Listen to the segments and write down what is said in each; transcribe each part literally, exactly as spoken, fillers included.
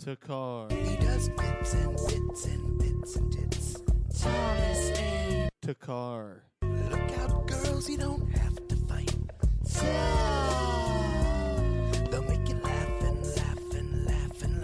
To car. He does bits and bits and bits and tits. Thomas A. To car. Look out, girls, you don't have to fight. They'll make you laugh and laugh and laugh and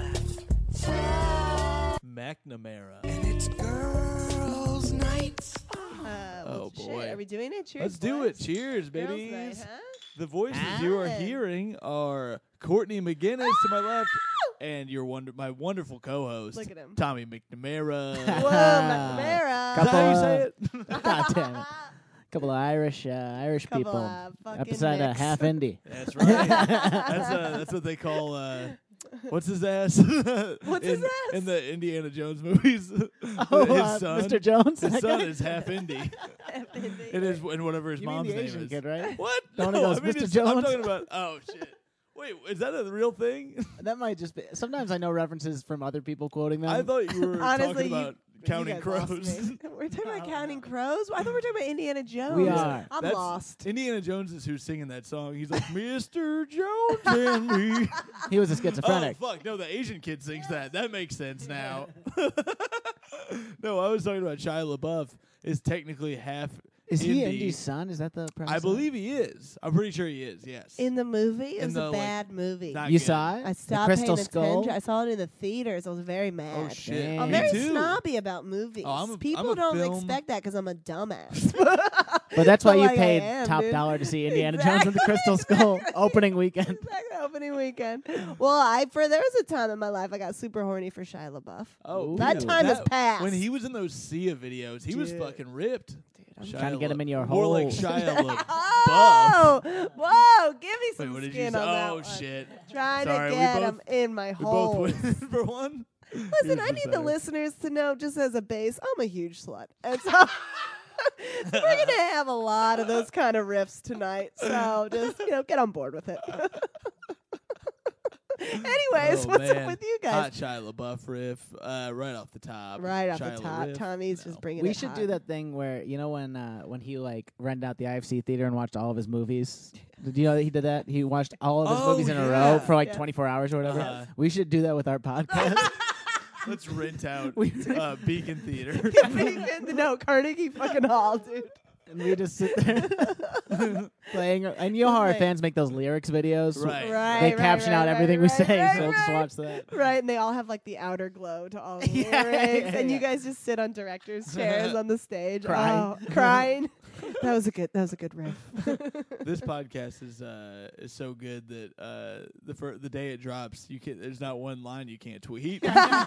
laugh. McNamara. And it's girls' night. Uh, Oh, well, shit. boy. Are we doing it? Cheers. Let's do boys. it. Cheers, Girls' babies. night, huh? The voices you are Ah. hearing are Courtney McGinnis to my left and your wonder, my wonderful co-host, Look at him. Tommy McNamara. Whoa, McNamara. Is that how you say it? God damn it. Couple of Irish, uh, Irish Couple people. of fucking Episode of mix. Half Indie. That's right. that's, uh, that's what they call, uh, what's his ass? What's in, his ass? In the Indiana Jones movies. Oh, his uh, son. Mister Jones. His That son guy? is half Indie. F-N-D. It is, and whatever his You mean mom's the name Asian is. kid, right? What? The one no, who goes, I mean, "Mister it's- I'm Jones?" talking about, oh, shit. Wait, is that a real thing? That might just be. Sometimes I know references from other people quoting them. I thought you were Honestly, talking you- about Counting you guys lost Crows. me. We're talking about Counting Crows? I thought we were talking about Indiana Jones. We are. I'm That's- lost. Indiana Jones is who's singing that song. He's like, Mister Jones and me. He was a Oh, schizophrenic. fuck. No, the Asian kid sings that. That makes sense now. No, I was talking about Shia LaBeouf is technically half Is he Indie. Indy's son? Is that the premise? I of it? believe he is. I'm pretty sure he is, yes. In the movie? It In was the, a like, bad movie. not You good. saw it? I The stopped Crystal paying Skull? attention. I saw it in the theaters. I was very mad. Oh, shit. I'm Me very too. snobby about movies. Oh, I'm a- People I'm a don't film- expect that because I'm a dumbass. But that's why But you like I paid am, top dude. dollar to see Indiana Jones and the Crystal Skull opening weekend. Exactly, opening weekend. Well, I for there was a time in my life I got super horny for Shia LaBeouf. Oh, That dude, time has that- passed. When he was in those Sia videos, he was Dude. fucking ripped. Dude, I'm Shia Trying to get him in your More like hole. Shia LaBeouf. Oh, whoa! Give me Wait, some what did you skin say? on that Oh, one. shit. Trying Sorry, to we get both- him in my We hole. both win for one. Listen, Yours I was need the better. listeners to know, just as a base, I'm a huge slut, and so, so we're gonna have a lot of those kind of riffs tonight. So just you know, get on board with it. Anyways, Oh, what's man. up with you Hot guys? Shia LaBeouf riff, uh, right off the top. Right off Shia the top, LaRiff. Tommy's No. just bringing We it. should hot. do that thing where you know when uh, when he like rented out the I F C theater and watched all of his movies. Did you know that he did that? He watched all of his Oh, movies in a yeah. row for like Yeah. twenty-four hours or whatever. Uh-huh. We should do that with our podcast. Let's rent out We- uh, Beacon Theater. no, Carnegie fucking Hall, dude. and we just sit there playing. And you know how our Right. fans make those lyrics videos? Right. Right, They right, caption right, out right, everything we right, say, right, so just right. watch that. Right, and they all have like the outer glow to all the Yeah, lyrics, yeah, and you yeah. guys just sit on directors' chairs on the stage, Crying. oh, crying. That was a good. That was a good riff. This podcast is uh, is so good that uh, the fir- the day it drops, you can there's not one line you can't tweet.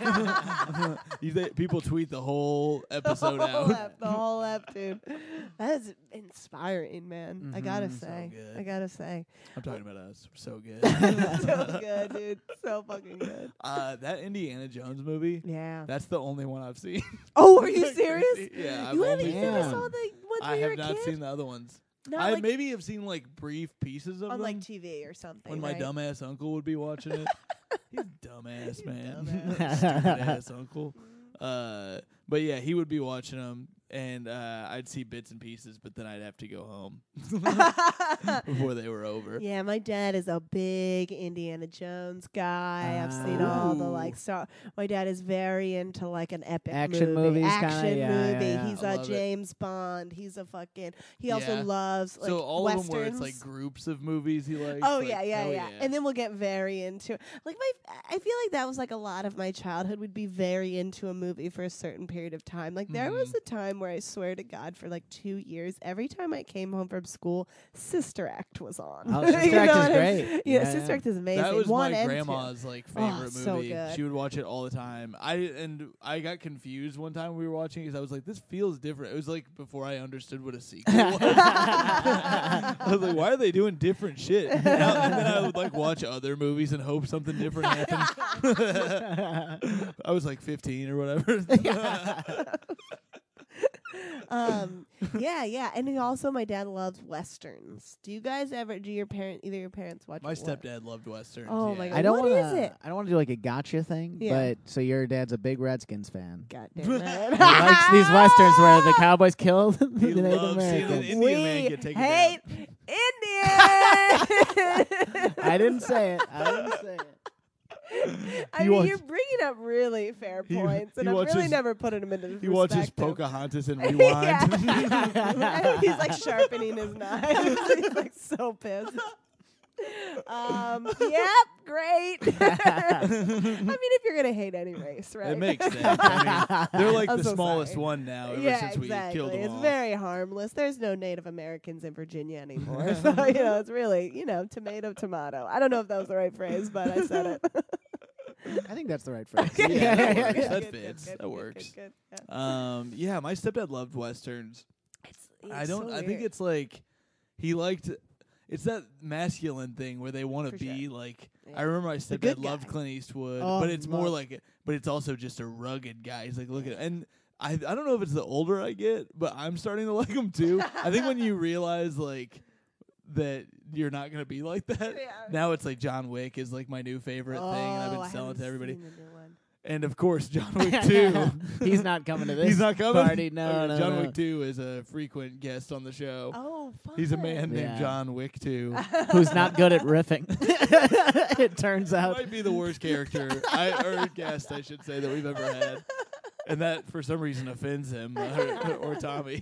you th- people tweet the whole episode the whole out. ep, the whole ep, dude. That is inspiring, man. I gotta Mhm. So say, good. I gotta say, I'm talking about us. We're so good. so good, dude. So fucking good. Uh, that Indiana Jones movie. Yeah. That's the only one I've seen. Oh, are you serious? Yeah, I've You haven't only seen Yeah. us all the ones I when you were have a not kid? seen the other ones. Not I like maybe have seen like brief pieces of on them like T V or something. when my right? dumbass uncle would be watching it. He's a dumbass, He's man. dumbass. Stupid ass uncle. Uh, but yeah, he would be watching them, and uh, I'd see bits and pieces, but then I'd have to go home before they were over. Yeah, my dad is a big Indiana Jones guy. I've seen all the Ooh. like star. My dad is very into like an epic Action movie, movies kinda, action yeah, yeah, movie. yeah. He's I a love it. James Bond. He's a fucking. He also Yeah. loves like so all westerns. of them where it's like groups of movies he likes. Oh like, yeah, yeah, hell yeah, yeah. And then we'll get very into like my. I feel like that was like a lot of my childhood would be very into a movie for a certain period of time. Like there was Mhm. a time where I swear to God, for like two years, every time I came home from school, Sister Act was on. Oh, You Sister Act know is what I- great. Yeah, Yeah, Sister yeah. Act is amazing. That was One my and two. grandma's like Oh, favorite so movie. good. She would watch it all the time. I and I got confused one time we were watching because I was like, "This feels different." It was like before I understood what a sequel was. I was like, "Why are they doing different shit?" And, I- and then I would like watch other movies and hope something different happened. I was like fifteen or whatever. um, yeah, yeah, and he also my dad loves westerns. Do you guys ever? Do your parent either your parents watch? My what? stepdad loved westerns. Oh yeah. my God. I don't What want is to. it? I don't want to do like a gotcha thing, Yeah. but so your dad's a big Redskins fan. God damn it! He likes these westerns where the Cowboys killed the He Native loves seeing an Americans. Indian we man get taken hate down. Indians. I didn't say it. I didn't say it. I He mean, wants- you're bringing up really fair He- points, and he I've really watches- never put him into He watches perspective. Pocahontas and Yeah. rewind. He's like sharpening his knife. He's like so pissed. Um, yep, great. I mean, if you're gonna hate any race, right? It makes sense. I mean, they're like I'm the so smallest sorry. one now ever yeah, since we exactly. killed them It's all. very harmless. There's no Native Americans in Virginia anymore, so you know it's really you know tomato tomato. I don't know if that was the right phrase, but I said it. I think that's the right phrase. Yeah, yeah, that yeah, works. yeah. That Good, good, fits. good, That good, works. good, good, yeah. Um, yeah, my stepdad loved westerns. It's, I it's don't. so I think weird. it's like he liked. It's that masculine thing where they want to For be sure. like. Yeah. I remember my The good stepdad loved guy. Clint Eastwood, Oh, but it's more love- like. But it's also just a rugged guy. He's like, look at, and I. I don't know if it's the older I get, but I'm starting to like him too. I think when you realize like that you're not gonna be like that. Yeah. Now it's like John Wick is like my new favorite thing, and I've Oh, been selling it haven't to everybody. seen the new one. And of course, John Wick two. He's not coming to this. He's not coming. party. No, Okay, no, John no. Wick two is a frequent guest on the show. Oh, fun. He's a man named Yeah. John Wick two. Who's not good at riffing? It turns out. Might be the worst character I, or guest, I should say, that we've ever had, and that for some reason offends him uh, or, or Tommy.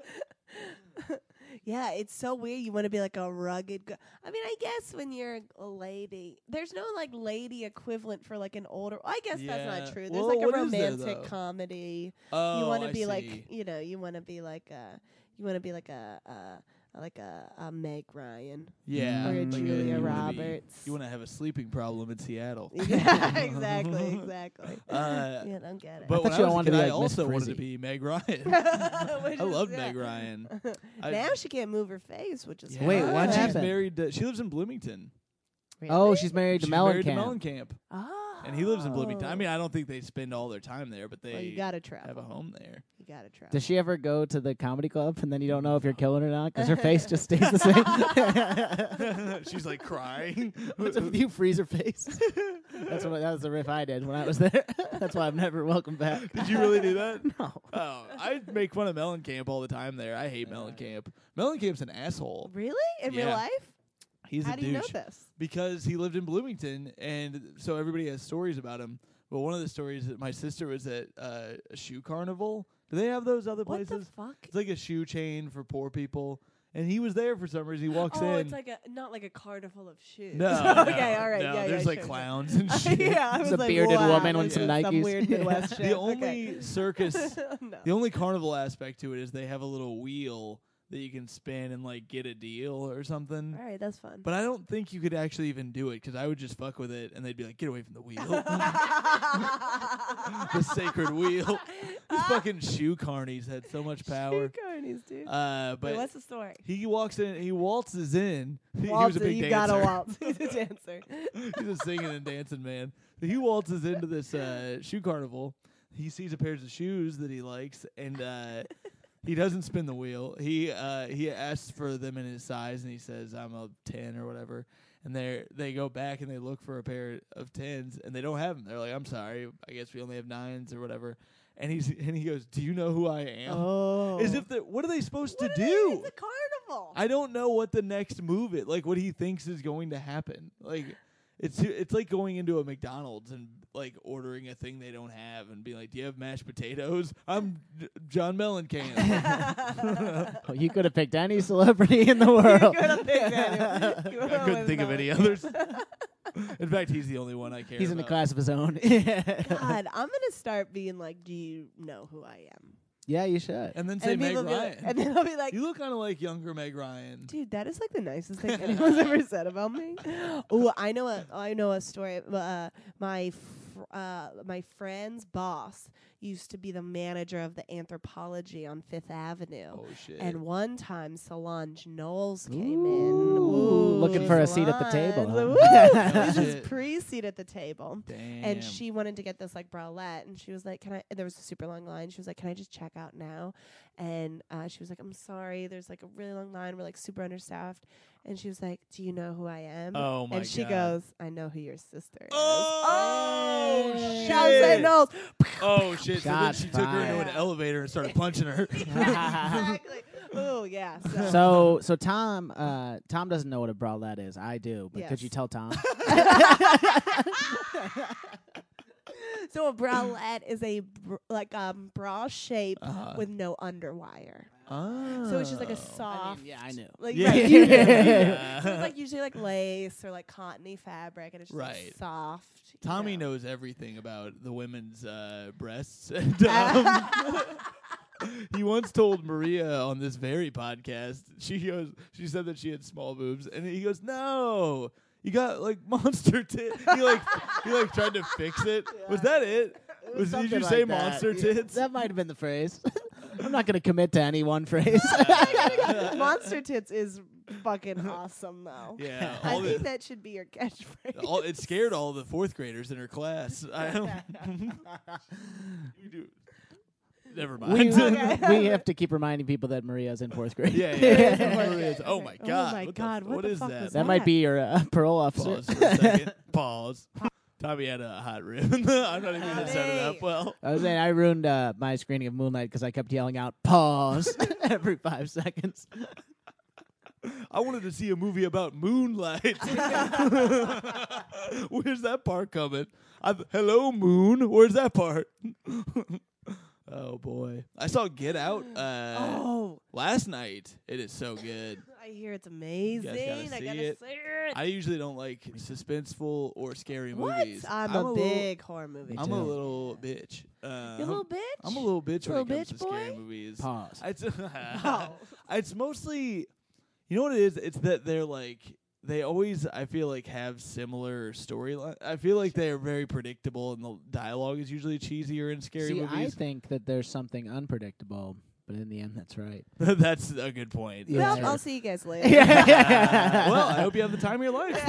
Yeah, it's so weird. You want to be like a rugged. Go- I mean, I guess when you're a lady, there's no like lady equivalent for like an older. I guess that's Yeah. not true. There's Well, like a what is there, romantic though? comedy. Oh, you want to I be see. like, you know, you want to be like a, you want to be like a, a like a, a Meg Ryan yeah, or a like Julia you wanna be- Roberts. You want to have a sleeping problem in Seattle. Yeah, exactly, exactly. Uh, yeah, don't get it. But I when thought you I was a wanted kid, to be I like Miss also wanted to Frizzy. be Meg Ryan. Which I is- love yeah. Meg Ryan. I- Now she can't move her face, which is Yeah. Wait, fine. what She's happened? married. To, she lives in Bloomington. Oh, Really? she's married to She's Mellencamp. married to Mellencamp. Oh. And he lives in Bloomington. I mean, I don't think they spend all their time there, but they well, you gotta have travel. a home there. You gotta travel. Does she ever go to the comedy club and then you don't know if you're killing or not because her face just stays the same? She's like crying. What's up with you, freezer face? That's what that was the riff I did when I was there. That's why I'm never welcome back. Did you really do that? No. Oh, I make fun of Mellencamp all the time there. I hate Mellencamp. Mellencamp's an asshole. Really? In real Yeah. life? He's How a do you know douche. this? Because he lived in Bloomington, and so everybody has stories about him. But one of the stories that my sister was at uh, a shoe carnival. Do they have those other What the places? fuck? It's like a shoe chain for poor people. And he was there for some reason. He walks Oh, in. it's like a not like a carnival of shoes. no, okay, no, all right, no, yeah, There's yeah, like sure, sure. clowns and shit. yeah, I It's was a like, bearded wow, woman this with some is Nikes. weird Midwest shit. The only Okay. circus, no. the only carnival aspect to it is they have a little wheel that you can spin and like get a deal or something. All right, that's fun. But I don't think you could actually even do it because I would just fuck with it and they'd be like, "Get away from the wheel, the sacred wheel." These fucking shoe carnies had so much power. Shoe carnies, dude. Uh, Wait, but what's the story? he walks in, he waltzes in. He, he was Waltz, a big you dancer. gotta waltz. He's a dancer. He's a singing and dancing man. So he waltzes into this uh, shoe carnival. He sees a pair of shoes that he likes, and uh, he doesn't spin the wheel. He uh, he asks for them in his size, and he says, "I'm a ten or whatever." And they they go back and they look for a pair of tens, and they don't have them. They're like, "I'm sorry, I guess we only have nines or whatever." And he's and he goes, "Do you know who I am?" Oh. As if they what are they supposed What to are they- do? It's a carnival. I don't know what the next move is, like what he thinks is going to happen. Like it's it's like going into a McDonald's and like ordering a thing they don't have and being like, "Do you have mashed potatoes?" I'm J- John Mellencamp. Oh, you could have picked any celebrity in the You world. could've picked anyone. You I went couldn't with think of any Mellencamp. others. In fact, he's the only one I care He's in a about. class of his own. God, I'm gonna start being like, "Do you know who I am?" Yeah, you should. And then say and Meg people be Ryan. like, and then I'll be like, You look kind of like younger Meg Ryan. "Dude, that is like the nicest thing anyone's ever said about me." Oh, I know a I know a story. Uh, my fr- uh, my friend's boss used to be the manager of the Anthropology on Fifth Avenue. Oh shit. And one time, Solange Knowles came Ooh. in. Ooh, Looking for a seat at the table, Solange. huh? Woo! This is Shit. pre-seat at the table. Damn. And she wanted to get this like bralette, and she was like, "Can I?" And there was a super long line. She was like, "Can I just check out now?" And uh, she was like, "I'm sorry, there's like a really long line. We're like super understaffed." And she was like, "Do you know who I am?" Oh my And she God. goes, "I know who your sister is." Oh, Chelsea shit. Knowles. Oh shit! So then Shots she took her into an fired. elevator and started punching her. Exactly. Oh yeah. So, So, so Tom, uh, Tom doesn't know what a bralette is. I do, but could Yes. you tell Tom? so a bralette is a br- like um bra shape Uh-huh. with no underwire. Oh. So it's just like a soft. yeah, I knew. Like, Yeah. right, you know. Yeah. So it's like usually like lace or like cottony fabric, and it's just like, Right. soft. you Tommy know. knows everything about the women's uh, breasts. And, um, he once told Maria on this very podcast. She goes. She said that she had small boobs, and he goes, "No, you got like monster tits." He like he like tried to fix it. Was that it? It Was, did something you like say that. monster Yeah, tits? that might have been the phrase. I'm not going to commit to any one phrase. Monster tits is fucking awesome though. Yeah, I all think the, that should be your catchphrase. all, it scared all the fourth graders in her class. I don't. You do- Never mind. we, Okay. we have to keep reminding people that Maria's in fourth grade. Yeah, Yeah, yeah. yeah. Maria's- oh my Oh god. my what God, The, what what the is fuck that? was That might be your uh, parole officer. Pause for a second. Pause. Tommy had a hot rib. I'm not even gonna set it up Tommy. well. I was saying I ruined uh, my screening of Moonlight because I kept yelling out "pause" every five seconds. I wanted to see a movie about moonlight. Where's that part coming? I've, hello, moon. Where's that part? Oh boy, I saw Get Out uh, Oh, last night. It is so good. I hear it's amazing. gotta I see gotta it. see it. I usually don't like suspenseful or scary what? movies. I'm, a a little- big horror movie. I'm too. a little bitch. Uh, You little bitch. I'm a little bitch when Little it comes bitch to scary boy? movies. Pause. It's, Oh. it's mostly, you know what it is? It's that they're like, they always, I feel like, have similar storyline. I feel like they are very predictable, and the dialogue is usually cheesier in scary See, I movies. think that there's something unpredictable, but in the end, that's right. That's a good point. Yeah. Well, I'll see you guys later. Well, I hope you have the time of your life.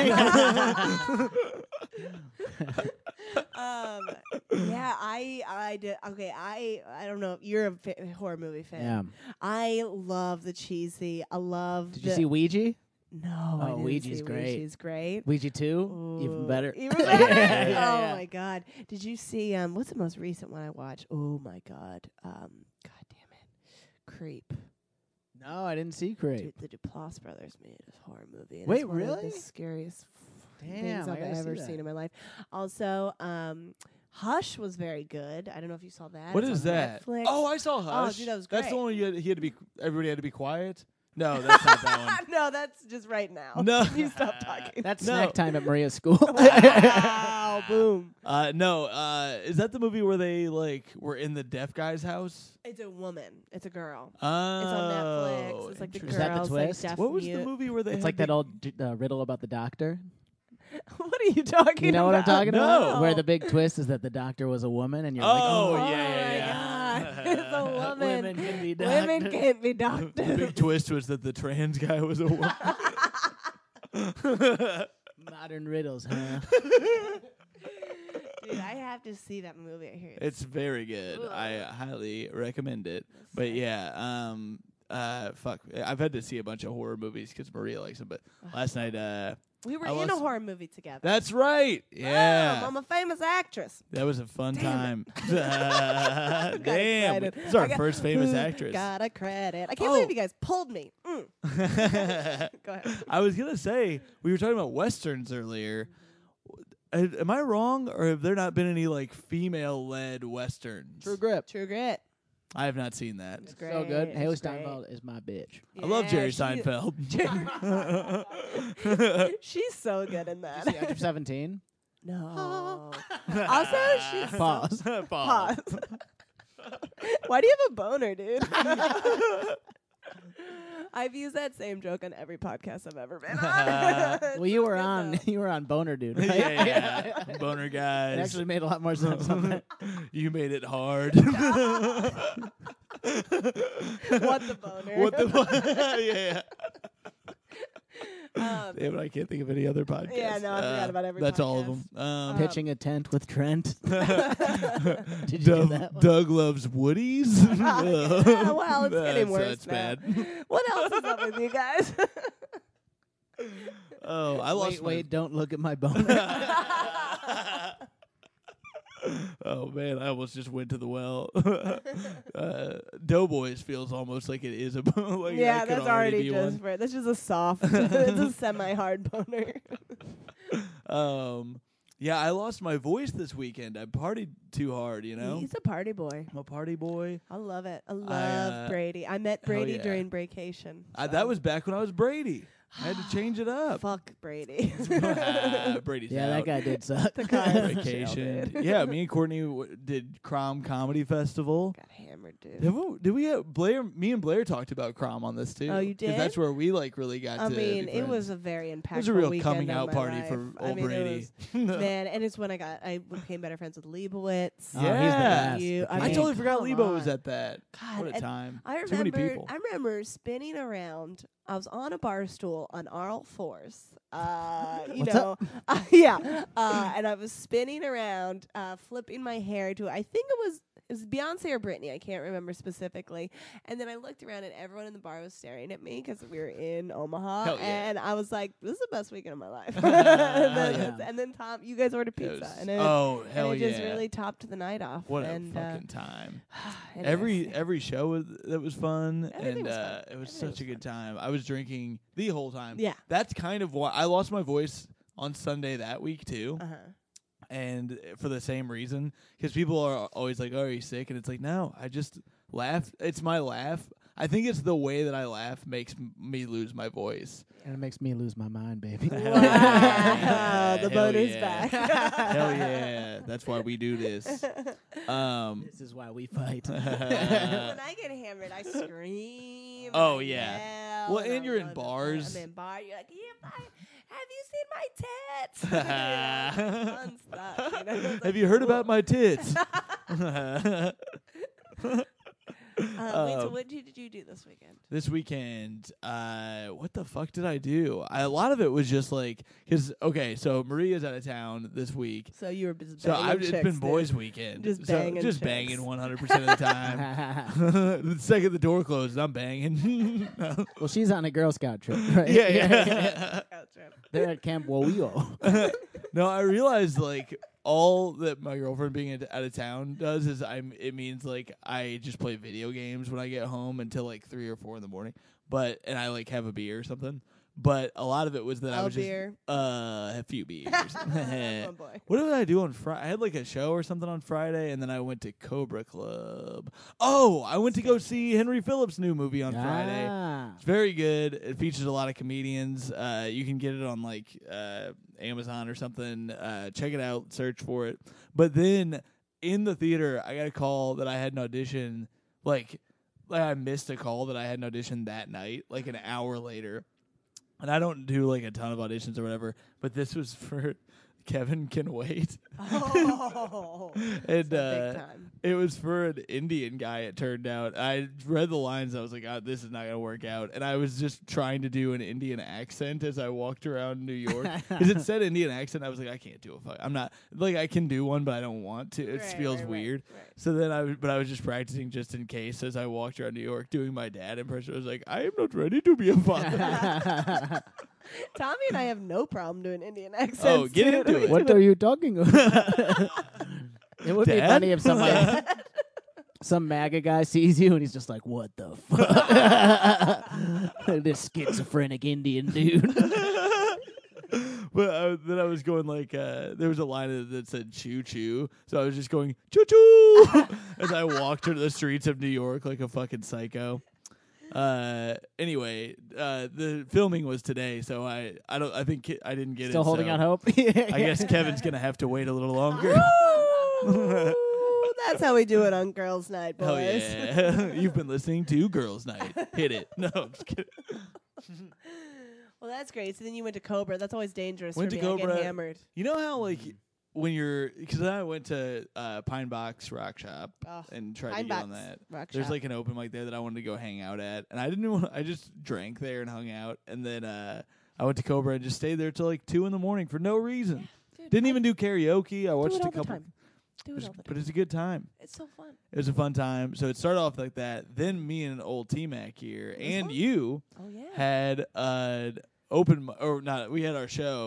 um, yeah, I, I did. Okay, I, I don't know. You're a fa- horror movie fan. Yeah. I love the cheesy. I love. Did the, you see Ouija? No, I Oh, didn't Ouija's see great. Ouija's great. Ouija two, even Ooh, better. Even better. Yeah, yeah, oh yeah. my god! Did you see? Um, what's the most recent one I watched? Oh my god! Um, god damn it, Creep. No, I didn't see Creep. Dude, the Duplass brothers made a horror movie. And Wait, it's one of really? the scariest f- Damn, things I I've gotta see ever that. seen in my life. Also, um, Hush was very good. I don't know if you saw that. What It's is on that? Netflix. Oh, I saw Hush. dude, that was That's the great. one you had, he had to be. Everybody had to be quiet. No, that's not that no, that's just right now. one. No, you stop talking. That's No. snack time at Maria's school. Wow! Boom. Uh, no, uh, is that the movie where they like were in the deaf guy's house? It's a woman. It's a girl. Oh, It's on Netflix. It's like the interesting. Is that the girls twist? like deaf What was mute. the movie where they? It's had like the, that old d- uh, riddle about the doctor. What are you talking You know what I'm about? talking No. about? Where the big twist is that the doctor was a woman, and you're like, Oh, oh, yeah, my yeah, yeah. God. It's a woman. Women can be Women doctors. can't be The doctors. big twist was that the trans guy was a woman. Modern riddles, huh? Dude, I have to see that movie. I hear It's very good. Ugh. I highly recommend it. But yeah, um, uh, fuck, I've had to see a bunch of horror movies because Maria likes them. But last night, uh, we were I in a was- horror movie together. that's right. Yeah, Oh, I'm a famous actress. that was a fun Damn time. Damn, excited. this is our I got- first famous actress. Got a credit. I can't Oh. believe you guys pulled me. Mm. Go ahead. I was gonna say we were talking about westerns earlier. Uh, Am I wrong, or have there not been any like female-led westerns? True Grip. True Grit. I have not seen that. It's great. So good. It's Haley great. Steinfeld is my bitch. I love Yeah, Jerry she- Seinfeld. She's so good in that. Did you see Edge of seventeen? No. Also, she's Pause. Pause. Pause. Why do you have a boner, dude? I've used that same joke on every podcast I've ever been on. Well, you It's were good, on. though. You were on Boner Dude. Right? yeah, yeah. Boner It guys. actually made a lot more sense. on that. You made it hard. What the boner? What the? yeah. Um, Damn it, I can't think of any other podcasts. Yeah, no, I forgot about every That's all of podcast. them. Um, Pitching a tent with Trent. Did you do Doug, that one? Doug loves Woodies. Yeah, well, it's getting That's- worse That's now. bad. What else is up with you guys? Oh, I lost Wait, my. wait! Don't look at my boner. Oh man, I almost just went to the well. uh, Doughboys feels almost like it is a like yeah, that could that's already be just one. for that's just a soft, it's a semi-hard boner. Um, yeah, I lost my voice this weekend. I partied too hard, you know. He's a party boy. I'm a party boy. I love it. I love uh, Brady. I met Brady yeah. during Bracation. I, so. that was back when I was Brady. I had to change it up. Fuck Brady. Brady's Yeah, out. that guy did suck. The guy was Vacation. shielded. Yeah, me and Courtney w- did Crom Comedy Festival. Got hammered, dude. Did we, did we have Blair? Me and Blair talked about Crom on this too. Oh, you 'Cause did? that's where we like really got I to. mean, be it was friends. a very impactful It was a real weekend coming of out my party life. for I old mean, it Brady. was- man, and it's when I got I became better friends with Leibowitz. Oh, he's the Yeah. best. You- The I I mean, totally forgot come Lebo was on. at that. God, What a and time! I Too many remember. people. I remember spinning around. I was on a bar stool on all fours. Uh, you What's know, uh, yeah, uh, and I was spinning around, uh, flipping my hair to. I think it was it was Beyonce or Britney. I can't remember specifically. And then I looked around, and everyone in the bar was staring at me because we were in Omaha. Hell yeah. And I was like, "This is the best weekend of my life." and, Hell then, yeah. and then Tom, you guys ordered It pizza, was- and it, oh and hell it yeah! just really topped the night off. What and, a uh, fucking time! anyway. Every every show was, that was fun, Everything and was fun. uh, it was Everything such a was good time. I was drinking the whole time. Yeah. That's kind of why I lost my voice on Sunday that week too, Uh huh. and for the same reason, because people are always like, "Oh, are you sick?" And it's like, no, I just laugh. It's my laugh. I think it's the way that I laugh makes m- me lose my voice. And it makes me lose my mind, baby. Wow, the Hell boner's yeah. back. Hell yeah! That's why we do this. Um, This is why we fight. when I get hammered, I scream. Oh, I yeah. yell, Well, and and I'm you're in on the- bars. I'm in bar. You're like, yeah, I, have you seen my tits? You know, fun stuff. You know? It's have like, you heard about cool. my tits? Uh, wait, so Um, what did you do this weekend? This weekend, uh, what the fuck did I do? I, a lot of it was just like, cause okay, so Maria's out of town this week, So you were just so banging I've, it's chicks, been dude. boys' weekend, Just so banging just chicks. banging one hundred percent of the time. The second the door closes, I'm banging. No. Well, she's on a Girl Scout trip, right? Yeah, yeah. They're at Camp Wawio. No, I realized like all that my girlfriend being at- out of town does is I'm. It means like I just play video games when I get home until like three or four in the morning. But and I like have a beer or something. But a lot of it was that I A was beer. just uh a few beers. Oh boy. What did I do on Friday? I had like a show or something on Friday, and then I went to Cobra Club. Oh, I went to go see Henry Phillips' new movie on Friday. Ah. It's very good. It features a lot of comedians. Uh, you can get it on like uh, Amazon or something. Uh, check it out. Search for it. But then in the theater, I got a call that I had an audition. Like, like I missed a call that I had an audition that night. Like an hour later. And I don't do like a ton of auditions or whatever. But this was for Kevin Can Wait. Oh, And so uh, big time. it was for an Indian guy, it turned out. I read the lines. I was like, oh, this is not going to work out. And I was just trying to do an Indian accent as I walked around New York. Because it said Indian accent. I was like, I can't do a fuck. I'm not, like, I can do one, but I don't want to. It Right, feels right, right, weird. right. So then I was, but I was just practicing just in case as I walked around New York doing my dad impression. I was like, I am not ready to be a father. Tommy and I have no problem doing Indian accents. Oh, get dude. into it. What are you talking about? It would be Dad? funny if somebody, some MAGA guy sees you and he's just like, "What the fuck? This schizophrenic Indian dude." But uh, then I was going like, uh, there was a line that said choo choo. So I was just going choo choo as I walked through the streets of New York like a fucking psycho. Uh, anyway, uh, the filming was today, so I, I don't, I think Ki- I didn't get Still it. holding so out hope. I guess Kevin's gonna have to wait a little longer. Ooh, that's how we do it on Girls' Night, boys. Hell yeah! You've been listening to Girls Night. Hit it. No, I'm just kidding. Well, that's great. So then you went to Cobra. That's always dangerous Went for to me. I Cobra. get hammered. You know how like when you're, because then I went to uh, Pine Box Rock Shop Oh, and tried Pine to get on Box that. Rock There's Shop. like an open mic there that I wanted to go hang out at, and I didn't want. I just drank there and hung out, and then uh, I went to Cobra and just stayed there till like two in the morning for no reason. Dude, Didn't I even do karaoke. I do watched it all a couple. the time. Do it all the But time. it's a good time. It's so fun. It was a fun time. So it started off like that. Then me and old T Mac here It was and fun. you Oh yeah. had uh open mi- or not. We had our show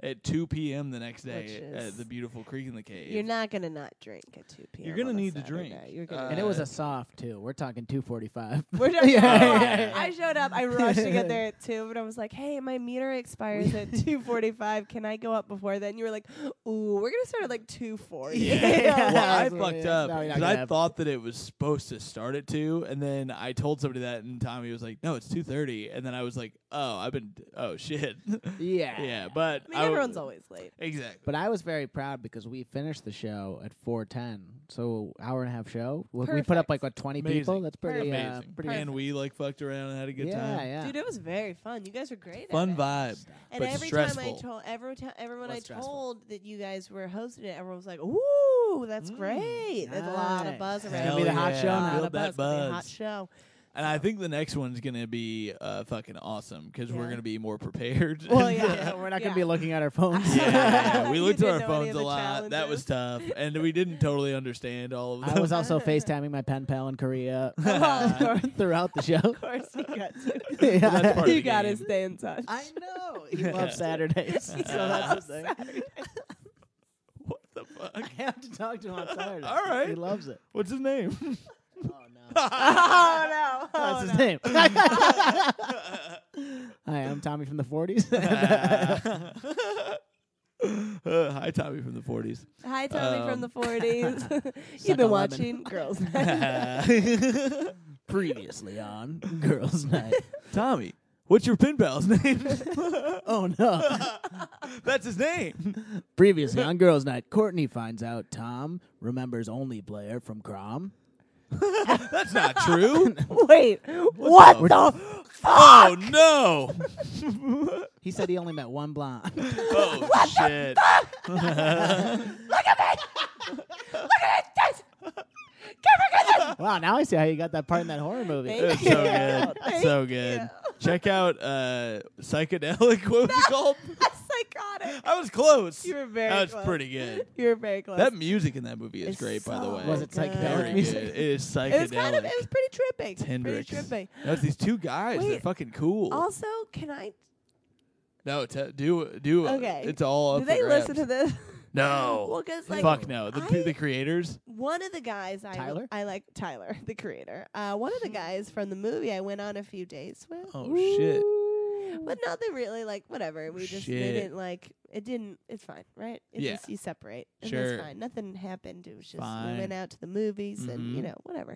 at two p.m. the next Which day is- at the beautiful Creek in the Cave. You're not gonna not drink at two p.m. You're gonna on a need to Saturday. drink. You're gonna Uh, And it was a soft too. We're talking two forty-five. We're just, Yeah, oh, yeah, yeah. I showed up. I rushed to get there at two, but I was like, "Hey, my meter expires at two forty-five. Can I go up before then?" You were like, "Ooh, we're gonna start at like two forty." Yeah. Well, I That's what fucked it is. up No, you're not because gonna I have- thought that it was supposed to start at two, and then I told somebody that, and Tommy was like, "No, it's two thirty," and then I was like, "Oh, I've been, oh shit." Yeah. Yeah, but I mean, I w- everyone's always late. exactly. But I was very proud because we finished the show at four ten, so hour and a half show. We, we put up Perfect. like what twenty Amazing. people. That's pretty uh, Amazing. pretty And we like fucked around and had a good yeah, time. yeah. Dude, it was very fun. You guys were great. Fun at it. vibe. And but every stressful. time I told every time everyone Was I stressful. told that you guys were hosting it, everyone was like, "Ooh, that's Mm, great." There's a lot of nice. buzz It's around. gonna be the Hell hot yeah. show now. A lot Build of that buzz. It's gonna be a hot buzz. show. And I think the next one's gonna be uh, fucking awesome because we're Yeah. gonna be more prepared. Well, And, yeah. uh, Yeah, we're not Yeah. gonna be looking at our phones. yeah, yeah, we You looked at didn't our know any phones of a the lot. That was tough, and we didn't totally understand all of them. I was also FaceTiming my pen pal in Korea Oh, throughout the show. Of course, you got to. Yeah. That's part of you the gotta game. stay in touch. I know. He loves Saturdays, so that's the thing. What the fuck? I have to talk to him on Saturday. All right. He loves it. What's his name? Oh no. Oh no! That's Oh, his no. name. Hi, I'm Tommy from the forties. Uh, hi, Tommy from the forties. Hi, Tommy Um, from the forties. Suck You've a been lemon. watching Girls Night. Previously on Girls Night. Tommy, what's your pen pal's name? Oh no. That's his name. Previously on Girls Night, Courtney finds out Tom remembers only Blair from Crom. That's not true. Wait, what, the the? Oh no. He said he only met one blonde. Oh shit. Wow, now I see how you got that part in that horror movie. Thank It's you. so good. Thank So good. you. Check out uh, Psychedelic. What was it called? That's psychotic. I was close. You were very That was close. pretty good. You were very close. That music in that movie is It's great, by the so way. Was it psychedelic Very music? good. It is psychedelic. it was kind of. It was pretty trippy. Pretty Hendrix. trippy. No, it's these two guys. They're Wait. fucking cool. Also, can I? no, te- do do. Okay. It's all up Do for they listen grabs. to this? No. Well, because like Fuck no. The I- the creators. one of the guys I Tyler? I like Tyler, the creator. Uh, one of the guys from the movie I went on a few dates with. Oh shit. But nothing really, like whatever. We just Shit. didn't like it. Didn't it's fine, right? It Yeah. just you separate. And Sure. that's fine. Nothing happened. It was just Fine. we went out to the movies and you Mhm. know whatever.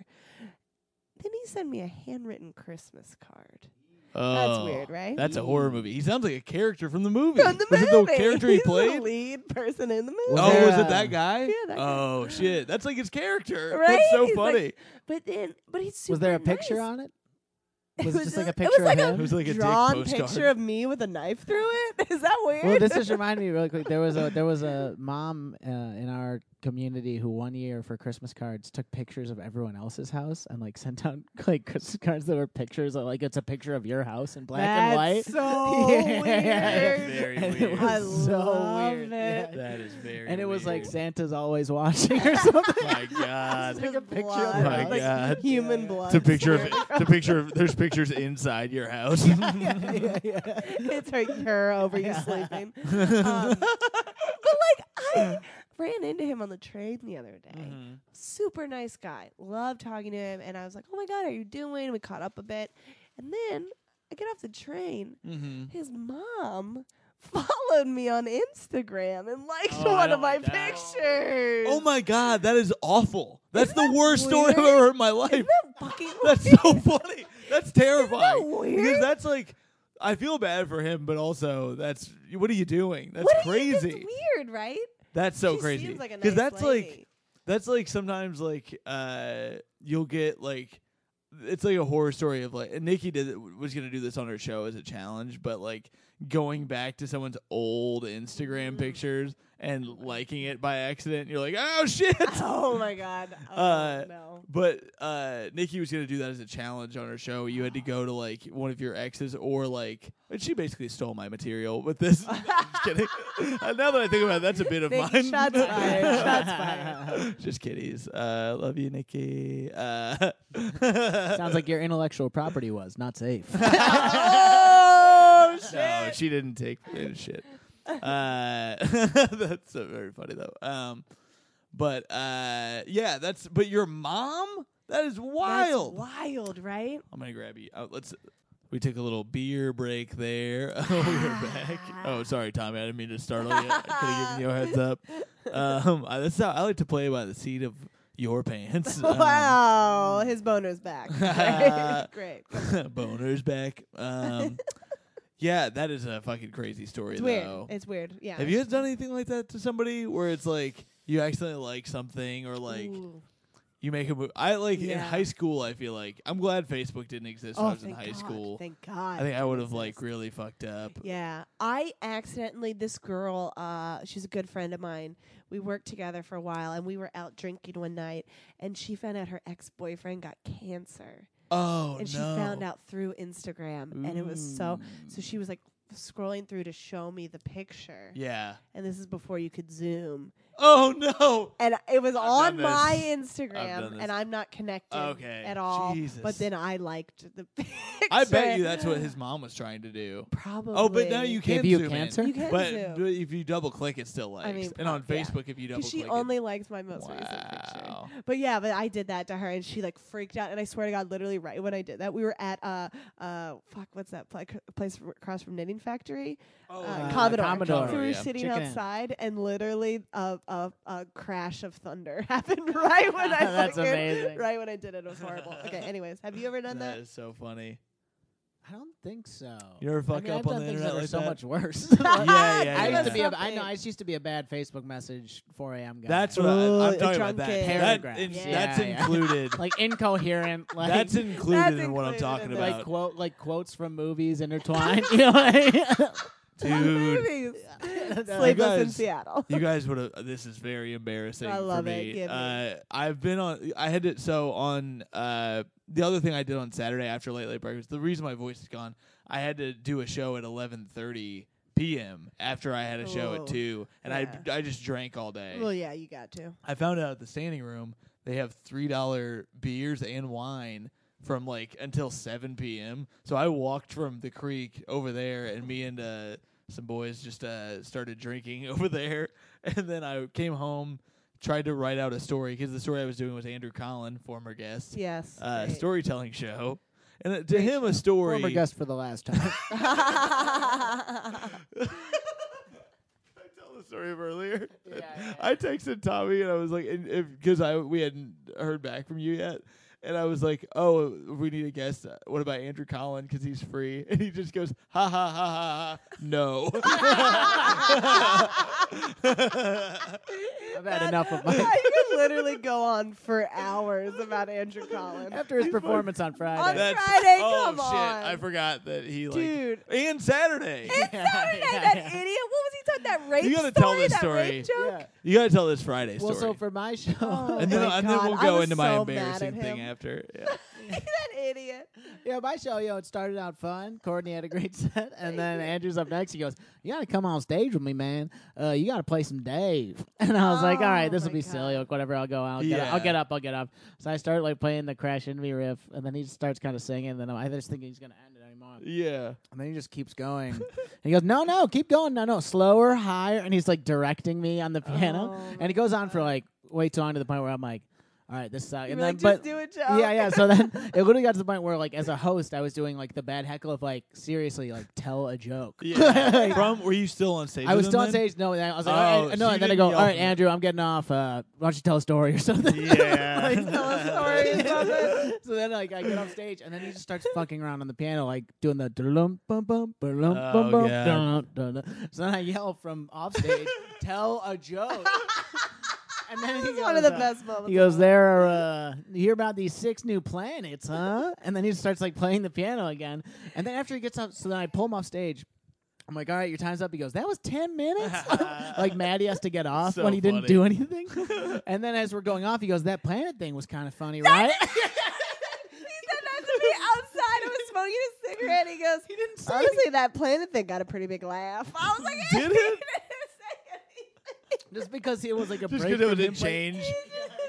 Then he sent me a handwritten Christmas card. Oh, That's weird, right? That's a horror movie. He sounds like a character from the movie. From the was movie. it the character he He's played? the lead person in the movie. Was Oh, there, was it uh, that guy? Yeah, that guy. Oh shit, that's like his character. Right? That's so He's like- funny. But then, but he's super Was there a picture nice. on it? It Was it just like a it picture was like of a him? It was like a dick drawn postcard. picture of me with a knife through it. Is that weird? Well, this just reminded me really quick. There was a there was a mom uh, in our community who one year for Christmas cards took pictures of everyone else's house and like sent out like Christmas cards that were pictures of like it's a picture of your house in black That's and white. so Yeah. weird. Very And weird. It was I so love weird. it. Yeah. That is very. And it was like weird. Santa's always watching or something. My God. Just Like a picture blood, of my her house. like God. human Yeah. blood. It's a picture of smeared it's a picture of there's pictures inside your house. yeah, yeah, yeah. it's her, her over you Yeah. sleeping. Um, but like I ran into him on the train the other day. Mhm. Super nice guy. Loved talking to him, and I was like, "Oh my god, how are you doing?" We caught up a bit, and then I get off the train. Mhm. His mom followed me on Instagram and liked Oh, I one don't of my like that. pictures. Oh my God, that is awful. That's Isn't the that worst story I've weird? ever heard in my life. Isn't that fucking That's weird? so funny. That's terrifying. Isn't that weird? Because that's like, I feel bad for him, but also that's what are you doing? That's What do you- crazy. That's weird, right? That's so She crazy. Seems like a Because nice that's lady. like that's like sometimes like uh you'll get like it's like a horror story of like and Nikki did was gonna do this on her show as a challenge, but like going back to someone's old Instagram Mm. pictures and liking it by accident, you're like, oh shit. Oh my god. Oh Uh, no. But uh, Nikki was gonna do that as a challenge on her show. You had to go to like one of your exes, or like, and she basically stole my material with this. I'm just kidding. Uh, now that I think about it, that's a bit of Nick, mine. shots fired. Shots fired. Just kitties. Uh, love you, Nikki. Uh, Sounds like your intellectual property was not safe. Oh shit. no, she didn't take uh, shit. uh, that's uh, very funny though. Um, but uh, yeah, that's. But your mom? That is wild. That's wild, right? I'm gonna grab you. Oh, let's. We took a little beer break there. Oh, we're back. Oh, sorry, Tommy. I didn't mean to startle you. I could have given you a heads up. Um, I, that's how I like to play by the seat of your pants. Um, Wow, his boner's back. Great. Great. Boner's back. Um, yeah, that is a fucking crazy story, It's though. weird. It's weird. Yeah. Have you guys done anything like that to somebody where it's like you accidentally like something or like Ooh. you make a move? I like in Yeah. high school. I feel like I'm glad Facebook didn't exist when Oh, I was in thank high God. school. Thank God. I think I would have Jesus. like really fucked up. Yeah, I accidentally. This girl, uh, she's a good friend of mine. We worked together for a while, and we were out drinking one night, and she found out her ex boyfriend got cancer, Oh and she no! found out through Instagram, and it was so. So she was like scrolling through to show me the picture, Yeah. and this is before you could zoom, Oh no! and it was I've on done my this. I've Instagram, done this. and I'm not connected Okay. at all. Jesus. But then I liked the picture. I bet you that's what his mom was trying to do. Probably. Oh, but now you Gave can you zoom cancer? in. You can but zoom. but if you double click, it still likes. I mean, and on prob- yeah. Facebook, if you double Because she click, only likes my most recent picture. Wow. But yeah, but I did that to her, and she like freaked out. And I swear to God, literally right when I did that, we were at uh uh fuck, what's that pla- place r- across from Knitting Factory? Oh, Uh, uh, Commodore. Commodore, So we were yeah. sitting Chicken Inn. outside, and literally a, a a crash of thunder happened right when I That's fucking- amazing. right when I did it. It was horrible. Okay, anyways, have you ever done That that? is so funny. I don't think so. You ever I fuck mean, up I've on done the things internet that are like so that? much worse. Yeah, yeah, I yeah. used to be. A, I Something. know. I used to be a bad Facebook message four a.m. guy. That's what I, Ooh, I'm talking about. drunken. That, that Paragraphs. in- Yeah. that's Yeah, yeah. included. like incoherent. Like that's included That's in what I'm included talking in about, like quote like quotes from movies intertwined. you know, like, dude. Movies. That's- Sleepless in guys- Seattle. You guys would have. This is very embarrassing. I love for it. me. Give me. Uh, I've been on. I had to. So on uh, the other thing I did on Saturday after late late breakfast. The reason my voice is gone. I had to do a show at eleven thirty p.m. after I had a show Oh, at two, and yeah. I I just drank all day. Well, yeah, you got to. I found out at the standing room they have three dollar beers and wine from like until seven p.m. So I walked from the creek over there, and me and uh, some boys just uh, started drinking over there. And then I came home, tried to write out a story because the story I was doing was Andrew Collin, former guest, Yes. uh, great. storytelling show. And uh, to him, a story. former guest for the last time. Can I tell the story of earlier? Yeah, yeah, I texted Tommy and I was like, because I we hadn't heard back from you yet, and I was like, oh, we need a guest. Uh, What about Andrew Collin? Because he's free, and he just goes, ha ha ha ha ha, no. I've had enough of my. you can literally go on for hours about Andrew Collin. After his performance on Friday. On That's, Friday, oh come shit! on. I forgot that he like Dude. and Saturday. It's Saturday, that idiot. What was he talking? That rape You gotta story? tell this that story. Rape joke? Yeah. You gotta tell this Friday Well, story. so for my show, Oh, and then my and then God, we'll I go was into my so mad embarrassing at thing him. after. Yeah. that idiot. yeah, my show, you know, it started out fun. Courtney had a great set, and then Andrew's up next. He goes, "You got to come on stage with me, man. Uh, you got to play some Dave." And I was like, "All right, Oh, this will my be silly. God. Like, whatever. I'll go out. I'll get, up, I'll Yeah. get up. I'll get up." So I start like playing the Crash Envy riff, and then he just starts kind of singing. And then I just think he's gonna end it anymore. Yeah. And then he just keeps going. And he goes, "No, no, keep going. No, no, slower, higher." And he's like directing me on the piano. Oh, and he goes on for like way too long to the point where I'm like, "All right, this sucks." You And were then, like, but just do it, Joe. yeah, yeah. So then it literally got to the point where, like, as a host, I was doing like the bad heckle of like, seriously, like, tell a joke. Yeah. From were you still on stage? I was with still him on then? stage. No, and I was like, Oh, all right, no, so you and then I didn't go, yell all right, from it. Andrew, I'm getting off. Uh, why don't you tell a story or something? Yeah. Like, tell a story or something. So then, like, I get off stage, and then he just starts fucking around on the piano, like doing the dum bum bum bum bum Oh, bum God. dun, dun, dun. So then I yell from off stage, "Tell a joke." And then he It's goes, one of the uh, best moments. He goes, of "There are, uh, you hear about these six new planets, huh?" And then he starts like playing the piano again. And then after he gets up, so then I pull him off stage. I'm like, "All right, your time's up." He goes, "That was ten minutes?" Like Maddie has to get off So when he didn't funny. do anything. And then as we're going off, he goes, "That planet thing was kind of funny, right?" He said that to me outside. I was smoking a cigarette. He goes, He didn't say honestly, that planet thing got a pretty big laugh. I was like, Did he it? didn't say anything. Just because it was like a Just break because it from him didn't playing- change.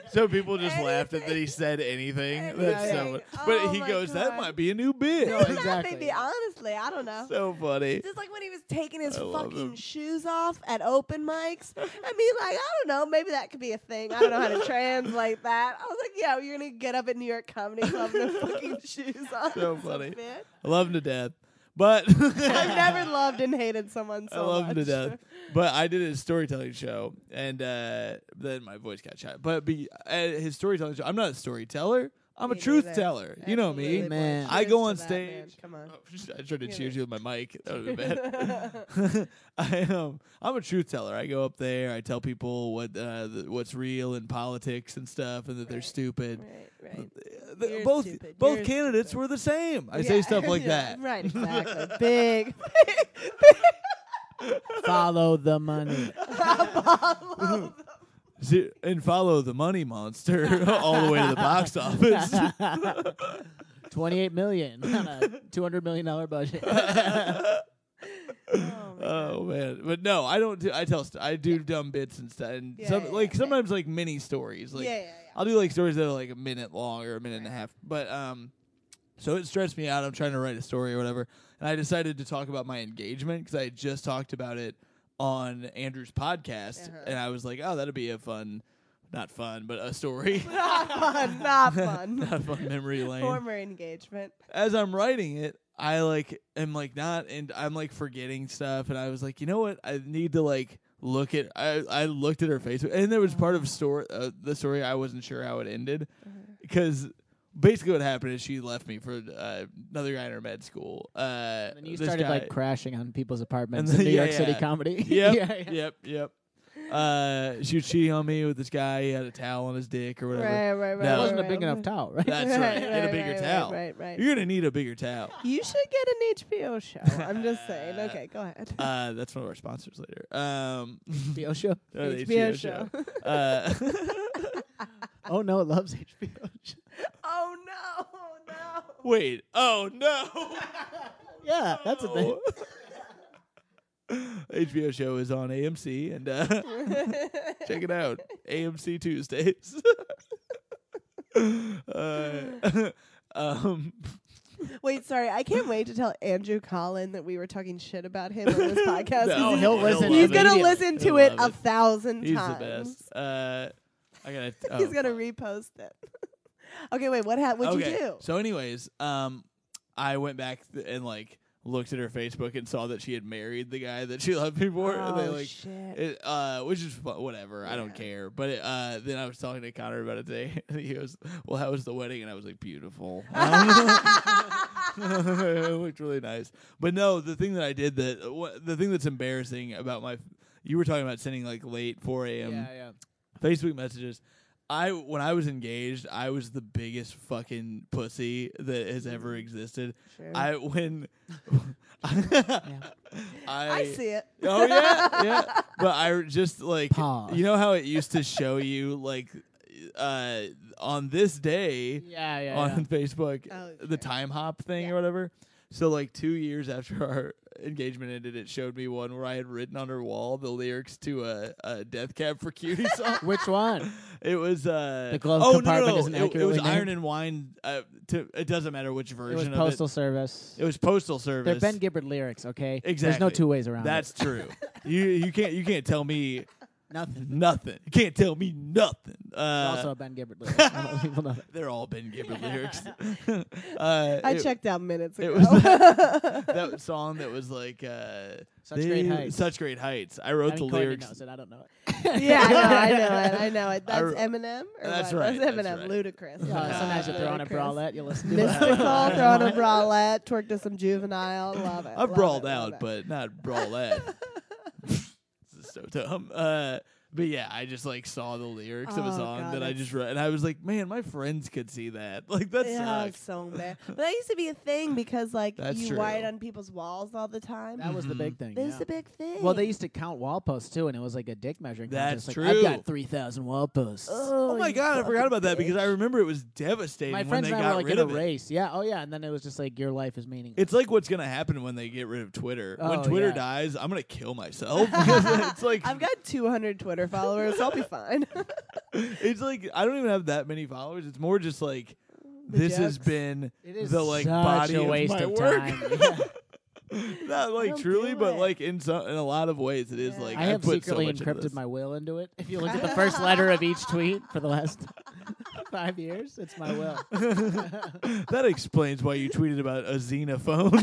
So people just laughed at that Anything. he said anything. Anything. That's so funny. Oh But he my goes, that God. might be a new bit. No, Not exactly. maybe, honestly, I don't know. So funny. Just like when he was taking his I love fucking him. shoes off at open mics. I mean, like, I don't know. Maybe that could be a thing. I don't know how to translate that. I was like, yeah, you're going to get up at New York Comedy Club with the fucking shoes on. So It's a funny. bit. I love him to death. But I've never loved and hated someone so I love much. him to death. But I did his storytelling show, and uh, then my voice got shot. But be, at his storytelling show, I'm not a storyteller. I'm a Me truth neither. teller. You know me. Absolutely, boy. Man. I Cheers go to on that, man. stage. Come on. Oh, I tried to You cheers know. you with my mic. That would have been bad. I um, I'm a truth teller. I go up there. I tell people what uh, the, what's real in politics and stuff, and that they're Right. stupid. Right, right. Uh, the- You're both stupid. both You're candidates stupid. were the same. I say Yeah. stuff like Yeah, that. Right, exactly. Big. Follow the money. Follow Z- and follow the money monster all the way to the box office. Twenty-eight million on a two hundred million dollar budget. the- oh, my Oh God. man, but no, I don't. Do, I tell. St- I do dumb bits and stuff, and Yeah, some yeah, like yeah. sometimes like mini stories. Like yeah, yeah, yeah. I'll do like stories that are like a minute long or a minute and a half. But um, so it stressed me out. I'm trying to write a story or whatever, and I decided to talk about my engagement because I had just talked about it on Andrew's podcast, Uh-huh. and I was like, oh, that'd be a fun, not fun, but a story. Not fun. Not fun. Not a fun memory lane. Former engagement. As I'm writing it, I like am like not, and I'm like forgetting stuff, and I was like, you know what? I need to like look at. I I looked at her Facebook, and there was part of story uh, the story I wasn't sure how it ended because basically what happened is she left me for uh, another guy in her med school. Uh, And you this started guy- like crashing on people's apartments And in then- New yeah, York City yeah. comedy. Yep, yeah, yeah. yep, yep. Uh, she was cheating on me with this guy. He had a towel on his dick or whatever. Right, right, right. No. It right, wasn't a right, big right. enough towel, right? That's right. Get a bigger right, towel. Right, right, right. You're gonna need a bigger towel. You should get an H B O show. I'm just saying. Okay, go ahead. Uh, that's one of our sponsors later. Um, H B O show. uh, the H B O H B O show. Uh, Oh no, it loves H B O. show. Oh no, no. wait. Oh no. Yeah, that's a thing. H B O show is on A M C, and uh, check it out. A M C Tuesdays. uh, um, Wait, sorry. I can't wait to tell Andrew Collin that we were talking shit about him on this podcast. 'cause No, he's- he'll listen He's love gonna it. listen to He'll it love a thousand He's times. the best. Uh, I gotta. He's oh, gonna fuck. repost it. Okay, wait. What happened? What'd okay. you do? So, anyways, um, I went back th- and like looked at her Facebook and saw that she had married the guy that she loved me for. and they Oh like. shit! It, uh, which is fu- whatever. I don't Yeah. care. But it, uh, then I was talking to Connor about it today, and he goes, "Well, how was the wedding?" And I was like, "Beautiful." It looked really nice. But no, the thing that I did that wh- the thing that's embarrassing about my, you were talking about sending like late four a.m. Yeah, yeah. Facebook messages. I when I was engaged, I was the biggest fucking pussy that has ever existed. Sure. I when Yeah. I, I see it. Oh yeah, yeah. But I just like Pause. you know how it used to show you like uh on this day Yeah, yeah. on yeah. Facebook Oh, the sure. time hop thing Yeah. or whatever. So like two years after our engagement ended, it showed me one where I had written on her wall the lyrics to a, a Death Cab for Cutie song. Which one? It was uh The glove oh, compartment no, no, no. isn't It, it was accurately Iron named? and Wine. Uh, to it doesn't matter which It version was of Postal it. Service. It was Postal They're Service. Ben Gibbard lyrics, okay? There's Exactly. no two ways around That's it. true. you you can't you can't tell me Nothing. nothing. You can't tell me nothing. It's Uh, also a Ben Gibbard lyric. I don't know if people know that. they're all Ben Gibbard lyrics. uh, I it, checked out minutes it ago. was that, that song that was like uh, Such great they- heights. Such great heights. I wrote I mean, the Courtney lyrics. knows it. I don't know it. yeah, I know, I know it. I know it. I That's r- Eminem. Or That's what? right, That's that's Eminem. right. Ludicrous. Uh, Uh, sometimes you throw on a Ludicrous. bralette, you listen to Mystical, it. throw on a bralette, twerk to some juvenile. Love it. I've love brawled it, love out, it. but not brawlette. This is so dumb. Uh, but yeah, I just like saw the lyrics of a Oh, song God, that I that's- just read, and I was like, man, my friends could see that. Like that Yeah, sucks. it's so bad. But that used to be a thing because like That's you true. write on people's walls all the time. That was the Mhm. big thing. This yeah. is the big thing. Well, they used to count wall posts too, and it was like a dick measuring That's contest. true. Like, I've got three thousand wall posts. Oh, Oh my you god, I fucking forgot about that because I bitch. remember it was devastating My when friends they and I got were like rid in a of it. race. Yeah. Oh yeah. And then it was just like your life is meaningless. It's like what's gonna happen when they get rid of Twitter. when Oh, Twitter yeah. dies, I'm gonna kill myself because it's like I've got two hundred Twitter Twitter followers. I'll be fine. It's like I don't even have that many followers. It's more just like The this has jokes. been It is the like such body a of waste my of work. time. Yeah. Not like Don't truly, do but it. like in some in a lot of ways, it is Yeah. like I have put secretly so much into encrypted this. my will into it. If you look at the first letter of each tweet for the last five years, it's my will. That explains why you tweeted about a xenophone.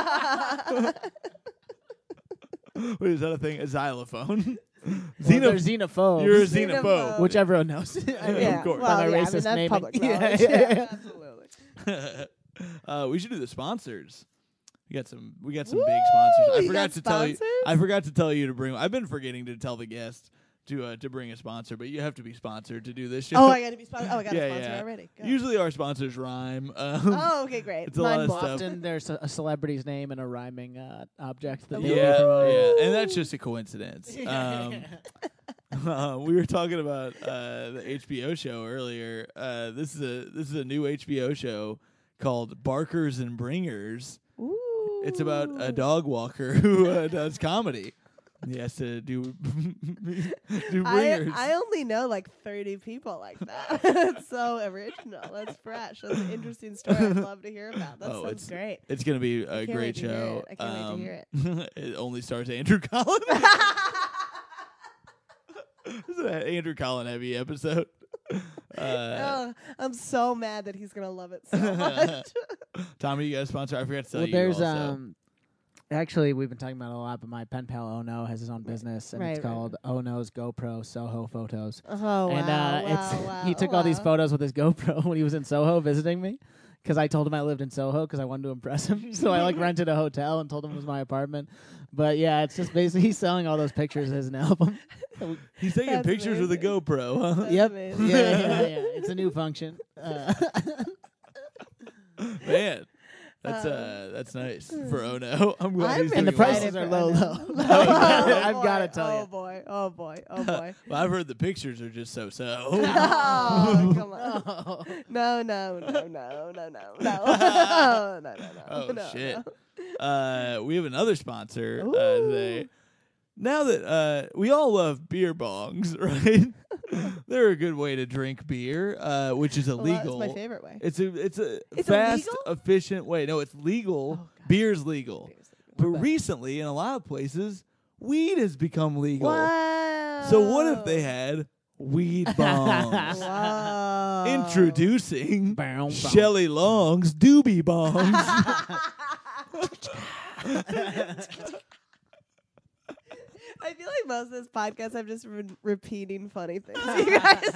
Wait, is that a thing? A xylophone? Well, Xeno- they're xenophobes, You're a Xenophobe. xenophobe. which everyone knows. I mean, yeah, of course. well, By my yeah, I racist mean, that's naming. public Yeah, knowledge. yeah, Yeah, yeah. absolutely. uh, we should do the sponsors. We got some. We got some big sponsors. I you forgot got to tell you. sponsors? I forgot to tell you to bring. I've been forgetting to tell the guest to uh, to bring a sponsor, but you have to be sponsored to do this show. Oh, I got to be sponsored. Oh, I got Yeah, a sponsor yeah. already. Go. Usually our sponsors rhyme. Um, Oh, okay, great. It's a lot Mine of won't. stuff. Often there's a, a celebrity's name and a rhyming uh, object that they yeah, will be promoting. yeah, and that's just a coincidence. Um, uh, we were talking about uh, the H B O show earlier. Uh, this is a this is a new H B O show called Barkers and Bringers. Ooh. It's about a dog walker who uh, does comedy. He has to do do I, bringers. I only know like thirty people like that. That's so original. That's fresh. That's an interesting story. I'd love to hear about. That Oh, sounds it's- great. it's gonna be a can't great wait to hear show. it. I can't wait to hear it. It only stars Andrew Collin. This is an Andrew Collin heavy episode. Uh, Oh, I'm so mad that he's gonna love it so much. Tommy, you got a sponsor? I forgot to tell Well, you. there's also. um, actually we've been talking about it a lot, but my pen pal Ono has his own business, and Right, it's right, called Ono's GoPro Soho Photos. Oh and wow, uh, wow, it's wow, he took all these wow. photos with his GoPro when he was in Soho visiting me. Because I told him I lived in Soho because I wanted to impress him. So I like rented a hotel and told him it was my apartment. But yeah, it's just basically he's selling all those pictures as an album. He's taking That's pictures with a amazing. GoPro. Huh? That's Yep. amazing. Yeah, yeah, yeah. It's a new function. Uh, Man, that's Um, uh, that's nice for Ono. I'm glad I'm he's and the doing well. prices are low, Excited low. for Ono. I've Oh, got to boy, tell Oh you. boy! Oh boy! Oh boy! Well, I've heard the pictures are just so so. Oh, come on! Oh. No, no, no, no, no, no, no, no, no, no, no. Oh no, shit! no. Uh, we have another sponsor uh, today. Now that uh, we all love beer bongs, right? They're a good way to drink beer, uh, which is Well, illegal. That's my favorite way. It's a it's a It's fast, illegal? efficient way. No, it's legal. Oh, God. Beer's legal. But the- recently, in a lot of places, weed has become legal. Wow. So what if they had weed bongs? Wow. Introducing Bow, bow. Shelley Long's doobie bongs. I feel like most of this podcast, I'm just re- repeating funny things you guys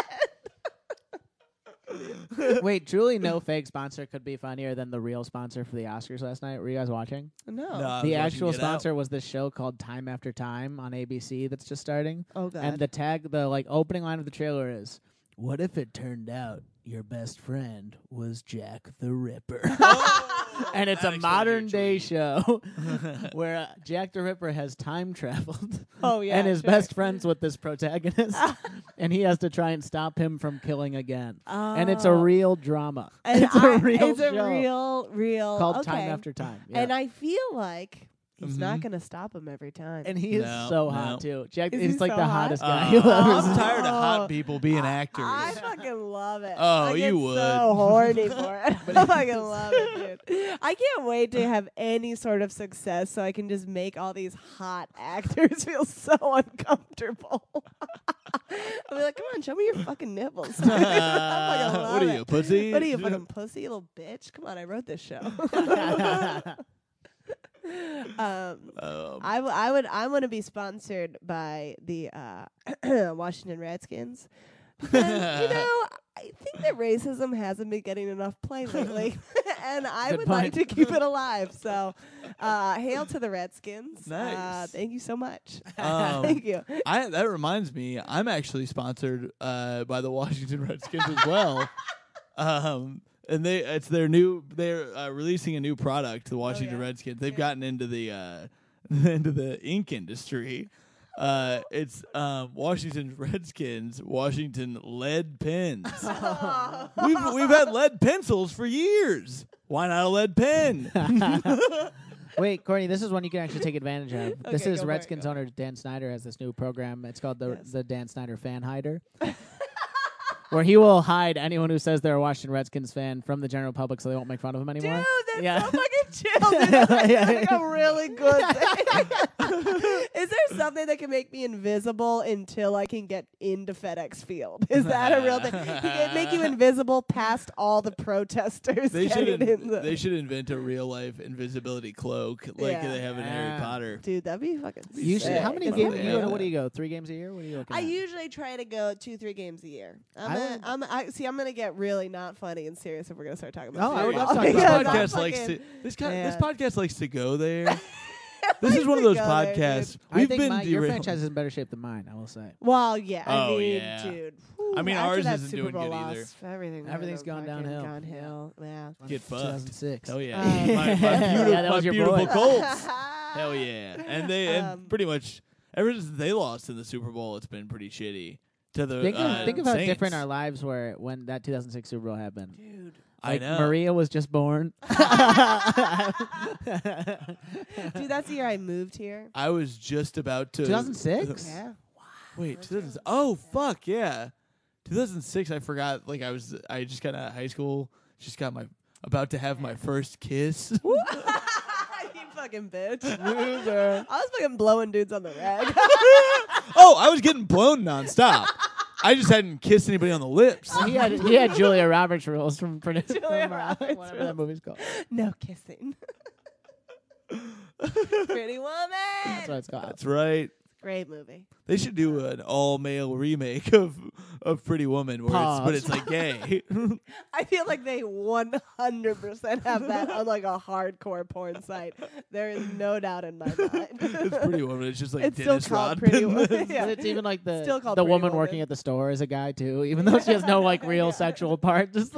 said. Wait, truly no fake sponsor could be funnier than the real sponsor for the Oscars last night. Were you guys watching? No. No, I was The watching actual Get Out. sponsor was this show called Time After Time on A B C that's just starting. Oh god. And the tag, the like opening line of the trailer is, "What if it turned out your best friend was Jack the Ripper?" Oh, and it's that a explains modern your day tweet. show where uh, Jack the Ripper has time traveled oh yeah. and is sure. best friends with this protagonist, and he has to try and stop him from killing again. And it's a Oh. real drama. And it's a I- real It's a show real, real. called okay. Time After Time. Yeah. And I feel like he's not Mhm. gonna stop him every time. And he is No, so no. hot too. Jack Is is he like so the hot? hottest guy Uh, you'll ever I'm see. tired of Oh. hot people being actors. I fucking love it. Oh, I you get would. so horny for it. I fucking love it, dude. I can't wait to have any sort of success so I can just make all these hot actors feel so uncomfortable. I'll be like, come on, show me your fucking nipples. dude. I fucking love what are it. you, pussy? What are you, fucking pussy, you little bitch? Come on, I wrote this show. um, Um, I, w- I would I want to be sponsored by the uh, Washington Redskins because you know I think that racism hasn't been getting enough play lately, and I Good would like point. to keep it alive. So, uh, hail to the Redskins! Uh, Nice. thank you so much. Um, thank you. I that reminds me, I'm actually sponsored uh, by the Washington Redskins as well. Um, and they it's their new they're uh, releasing a new product, the Washington yeah? Redskins. They've Yeah. gotten into the uh, into the ink industry. Uh, it's um, Washington Redskins, Washington lead pens. we've we've had lead pencils for years. Why not a lead pen? Wait, Courtney, this is one you can actually take advantage of. This Okay, is go for it, Redskins go. owner Dan Snyder has this new program. It's called the Yes. the Dan Snyder Fan Hider. Where he will hide anyone who says they're a Washington Redskins fan from the general public so they won't make fun of him Dude, anymore. that's Yeah. so fucking chill. Dude. That's like, Yeah. that's like a really good thing. Is there something that can make me invisible until I can get into FedEx Field? Is that a real thing? He can make you invisible past all the protesters. They should getting in- in the- they should invent a real life invisibility cloak like Yeah. they have in Yeah. Harry Potter. Dude, that'd be fucking You should, sick. how many Isn't games? that You Yeah. go to, weird? what do you go? Three games a year? What are you looking I at? usually try to go two, three games a year. I'm, I gonna, would- I'm I see. I'm gonna get really not funny and serious if we're gonna start talking Oh, about. I would football. love to talk This about Because I'm podcast likes to fucking- this kind this Yeah. podcast likes to go there. I This is like one of to those go there, dude. podcasts. I We've think been my, your derailed. franchise is in better shape than mine, I will say. Well, yeah. I Oh, mean, yeah. dude. I mean, after ours that isn't Super doing Bowl good loss, either. Everything Everything's went gone fucking downhill. downhill. Yeah. Get two fucked. thousand six. Hell yeah. Um, my my, beautiful, Yeah, that my was your beautiful boy. Colts. Hell yeah. And they Um, and pretty much ever since they lost in the Super Bowl, it's been pretty shitty. To the Think of, uh, think of how Saints. different our lives were when that two thousand six Super Bowl happened. Dude. Like, I know. Maria was just born. Dude, that's the year I moved here. I was just about to two thousand six? Yeah. Wait, two thousand Oh fuck yeah, two thousand six. I forgot. Like I was, I just got out of high school. Just got my about to have my first kiss. you fucking bitch. I was fucking blowing dudes on the rag. Oh, I was getting blown nonstop. I just hadn't kissed anybody on the lips. he had he had Julia Roberts rules from, from, Julia from uh, Roberts whatever rules. that movie's called. No kissing. Pretty Woman. That's what it's called. That's right. Great movie. They should do an all-male remake of of Pretty Woman, where it's, but Pause. it's like gay. I feel like they one hundred percent have that on like a hardcore porn site. There is no doubt in my mind. It's Pretty Woman. It's just like It's still Dennis called Rodman. Pretty Woman. Yeah. But it's even like the Still called the Pretty woman Woman. working at the store is a guy too, even though she has no like real Yeah. sexual part. Just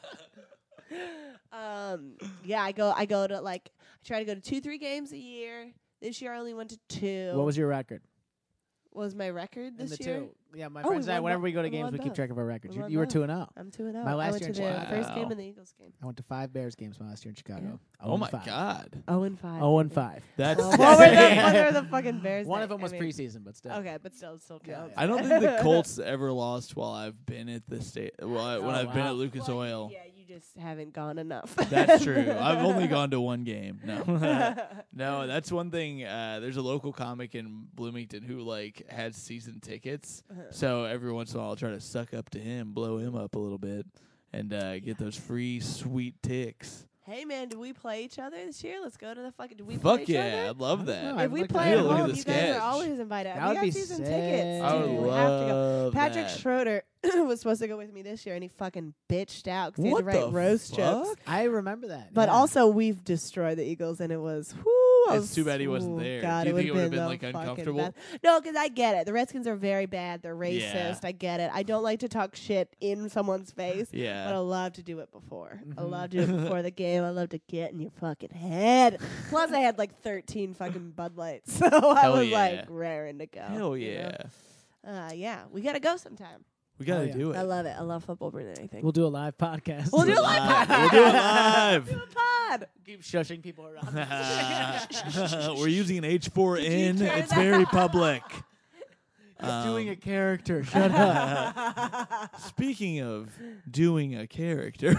Um, yeah, I go. I go to like. I try to go to two, three games a year. This year I only went to two. what was your record? What was my record In this the year? two. Yeah, my Oh, we friends and I, won whenever bo- we go to we games, won we keep both. track of our records. We You, won you were both. two and zero. I'm two and zero. My last I went year to in the Chicago. first game Wow. and the Eagles game. I went to five Bears games my last year in Chicago. Oh my five. god, Oh and five. Oh and baby. five. that's Well, what were the, Yeah. what were the fucking Bears? One that- of them I was mean, preseason, but still. Okay, but still, it still Yeah, counts. I don't think the Colts ever lost while I've been at the state. Well, I- when Oh, I've been wow. at Lucas Well, Oil. Yeah, you just haven't gone enough. That's true. I've only gone to one game. No, no, that's one thing. Uh, there's a local comic in Bloomington who like has season tickets, so every once in a while I'll try to suck up to him, blow him up a little bit, and uh, get those free sweet ticks. Hey man, do we play each other this year? Let's go to the fucking. Do we play Fuck each yeah, other? I'd love I that. don't know, If I'd we like to play have at a look at home, the you guys sketch. are always invited. That we would got be season sick. tickets. I Dude, would we have to go. love Patrick that. Schroeder was supposed to go with me this year, and he fucking bitched out because he What had to write the roast jokes. fuck? I remember that. But yeah. also, we've destroyed the Eagles, and it was. Whoo, I It's was- too bad he wasn't ooh, there. God, Do you think it would've would've been, the like, fucking uncomfortable? best. No, because I get it. The Redskins are very bad. They're racist. Yeah. I get it. I don't like to talk shit in someone's face. But I Yeah, love to do it before. I Mhm. love to do it before the game. I love to get in your fucking head. Plus, I had like thirteen fucking Bud Lights, so I Hell was yeah. like raring to go. hell you yeah. know? Uh, yeah, we gotta go sometime. We gotta Oh, yeah. do it. I love it. I love football more than anything. we'll do a live podcast. We'll do a We'll live We'll podcast. do it live. Do a pod. Keep shushing people around. We're using an H four N. turn It's that very public. He's doing a Um, character. Shut up. Speaking of doing a character,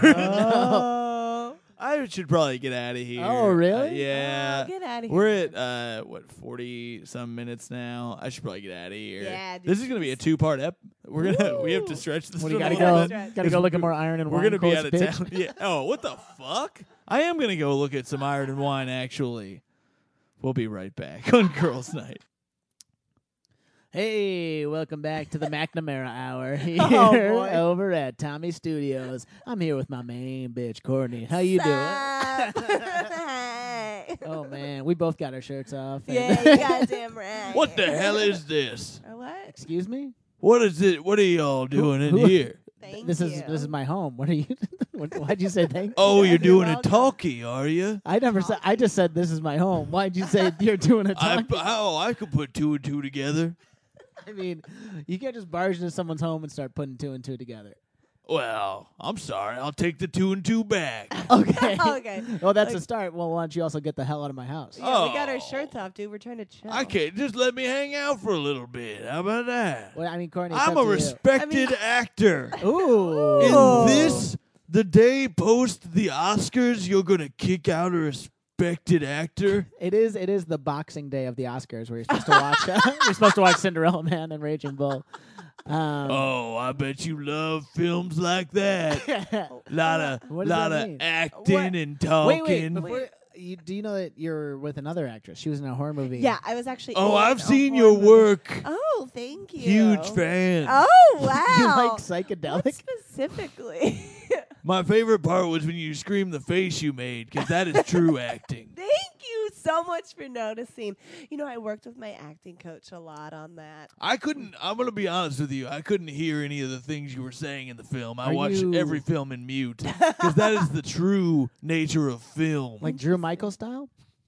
Oh. I should probably get out of here. Oh, really? Uh, yeah. Oh, get out of here. We're at uh what forty some minutes now. I should probably get out of here. Yeah, dude, this is gonna be a two part ep. We're gonna we have to Woo. stretch this. What do you a gotta little go? bit. Stretch. Gotta go look at more Iron and We're Wine gonna be quotes, out of bitch. town. Yeah. Oh, what the fuck? I am gonna go look at some Iron and Wine. Actually, we'll be right back on Girls' Night. Hey, welcome back to the McNamara Hour here Oh, boy. over at Tommy Studios. I'm here with my main bitch, Courtney. How you Sup? doing? Oh man, we both got our shirts off. and- Yeah, you goddamn right. What the hell is this? Or what? Excuse me? What is it? What are y'all doing in who- here? Thank this you. is this is my home. What are you? what, why'd you say thank? Oh, you're You're doing a welcome. talkie, are you? I never said. I just said this is my home. Why'd you say you're doing a I, talk? oh, I could put two and two together. I mean, you can't just barge into someone's home and start putting two and two together. Well, I'm sorry. I'll take the two and two back. Okay. Okay. Well, that's a Like- start. Well, why don't you also get the hell out of my house? Yeah, we got our Oh. shirts off, dude. We're trying to chill. I can't. Just let me hang out for a little bit. How about that? Well, I mean, Courtney, it's I'm up a to respected actor. you. Ooh. In Oh. this, the day post the Oscars, you're going to kick out a respected actor? It is. It is the Boxing Day of the Oscars, where you're supposed to watch. you're supposed to watch Cinderella Man and Raging Bull. Um, Oh, I bet you love films like that. lot of, What does lot that of mean? acting What? and wait, talking. wait. Before, you, do you know that you're with another actress? She was in a horror movie. Yeah, I was actually. Oh, in I've a seen horror your movie. work. Oh, thank you. Huge fan. Oh wow. you like What psychedelic? specifically? My favorite part was when you screamed the face you made, because that is true acting. Thank you so much for noticing. You know, I worked with my acting coach a lot on that. I couldn't, I'm going to be honest with you, I couldn't hear any of the things you were saying in the film. I Are watched you- every film in mute, because that is the true nature of film. Like Drew Michael style?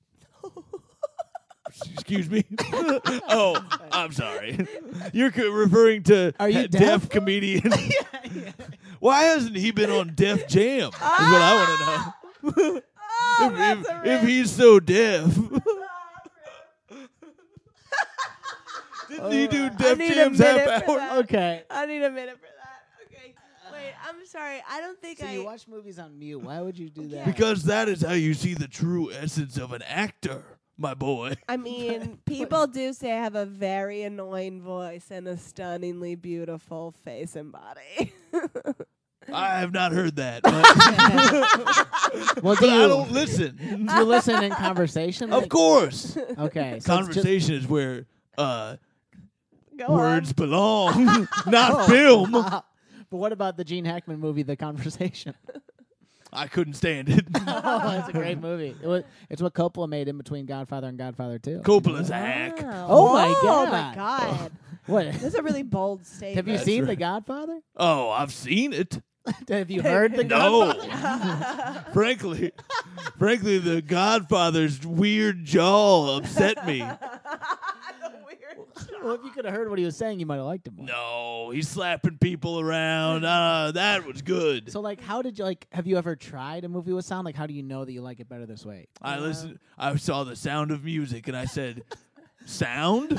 Excuse me? Oh, I'm sorry. You're co- referring to Are you a deaf? deaf comedian. Why hasn't he been on Def Jam? Is what I want to know. Oh, if, that's if, a if rip. he's so deaf. Didn't he do I Def need a Jam's minute half for hour? that. Okay. I need a minute for that. Okay. Wait, I'm sorry. I don't think So I. you watch movies on mute. Why would you do that? Yeah. Because that is how you see the true essence of an actor, my boy. I mean, people do say I have a very annoying voice and a stunningly beautiful face and body. I have not heard that. But, well, do but I you, don't listen. do you listen in conversation? Of Like- course. Okay. So it's just- Conversation is where uh, Go words on. belong, not Oh. film. But what about the Gene Hackman movie, The Conversation? I couldn't stand it. Oh, it's a great movie. It was, it's what Coppola made in between Godfather and Godfather two. Coppola's a hack. Wow. Oh my Oh my God. God. What? That's a really bold statement. Have you That's seen right. The Godfather? Oh, I've seen it. Have you heard The No. Godfather? frankly, frankly, the Godfather's weird jaw upset me. Well, if you could have heard what he was saying, you might have liked him more. No, he's slapping people around. Uh, that was good. So, like, how did you like? Have you ever tried a movie with sound? Like, how do you know that you like it better this way? I listened. I saw The Sound of Music, and I said, "Sound."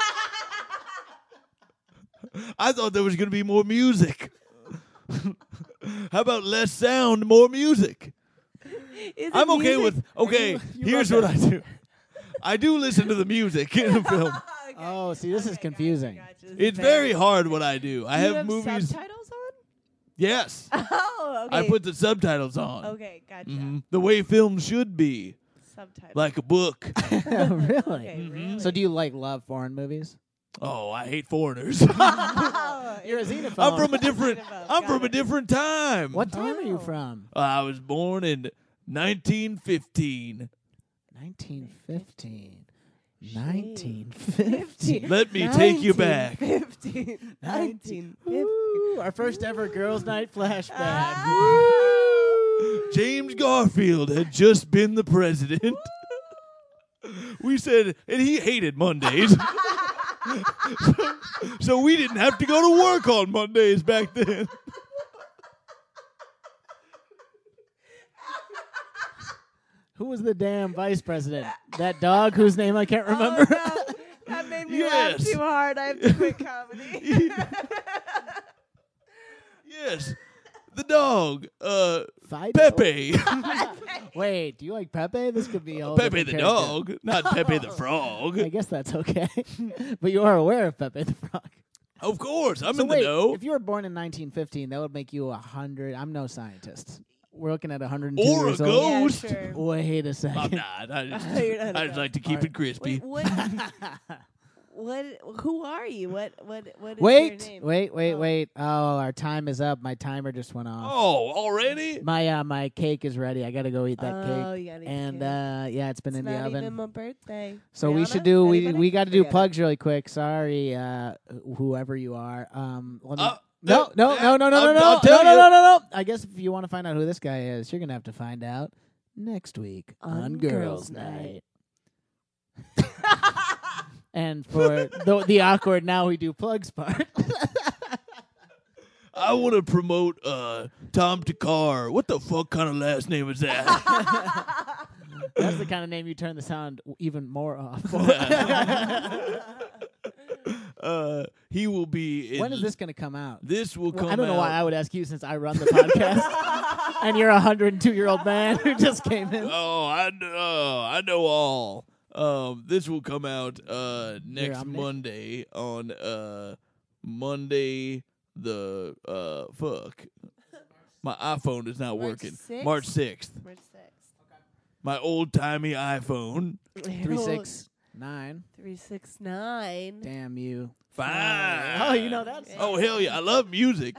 I thought there was going to be more music. How about less sound, more music? Is it I'm okay music? with. Okay, You- you here's love what I do. I do listen to the music in the film. Okay. Oh, see, this is Okay, confusing. Gotcha, gotcha. This is It's very hard what I do. I Do you have movies. subtitles Yes, on? Oh, okay. I put the subtitles on. Okay, gotcha. Mhm. The way film should be, Subtitles. like a book. Really? Okay, Mhm. really? So, do you like love foreign movies? Oh, I hate foreigners. Oh, You're a it's- xenophobe. I'm from a different. Xenophobe, I'm got from a it. different time. What time are you Oh. from? I was born in nineteen fifteen. nineteen fifteen. Shade. nineteen fifteen. Let me take you back. Fifteen. Nineteen. Woo, our first ever girls' night flashback. Ah. James Garfield had just been the president. We said, and he hated Mondays. so, so we didn't have to go to work on Mondays back then. Who was the damn vice president? That dog whose name I can't remember. Oh, no. That made me laugh Yes. too hard. I have to quit comedy. Yes. The dog, uh, Fido? Pepe. Wait, do you like Pepe? This could be a whole Pepe the different character. dog, not Pepe the frog. I guess that's okay. But you are aware of Pepe the Frog. Of course, I'm so in wait, the know. if you were born in nineteen fifteen, that would make you a hundred. I'm no scientist. We're looking at one hundred two Or a years old. Yeah, ghost. sure. Wait a I'm second. not. I just, You're not a I just like to ghost. keep Alright. it crispy. Wait, what? What? Who are you? What? What? What is Wait, your name? wait, wait, Oh. wait. Oh, our time is up. My timer just went off. Oh, already? My uh, my cake is ready. I gotta go eat that oh, cake. you gotta And eat uh, yeah, it's been it's in the not oven. even my birthday. So we Brianna? should do we Anybody? we got to do Forget it. plugs really quick. Sorry, uh, wh- whoever you are. Um, let me. Uh, no, uh, no, no, no, no, no, I'll- no, I'll no, tell no, you. no, no, no. I guess if you want to find out who this guy is, you're gonna have to find out next week on, On Girls' Girls' Night. And for the the awkward now we do plugs part. I want to promote uh, Tom Takar. What the fuck kind of last name is that? That's the kind of name you turn the sound even more off. For. uh, he will be. In When is this going to come out? This will Well, come. I don't know out. why I would ask you since I run the podcast, and you're a one hundred two year old man who just came in. Oh, I know. I know all. Um, this will come out uh next omniscient. Monday on uh Monday the uh fuck. My iPhone is not March working. sixth? March sixth. March sixth. My old timey iPhone. Three six nine. Three six nine. Damn you. Fine. Oh, you know that song. Oh hell yeah! I love music.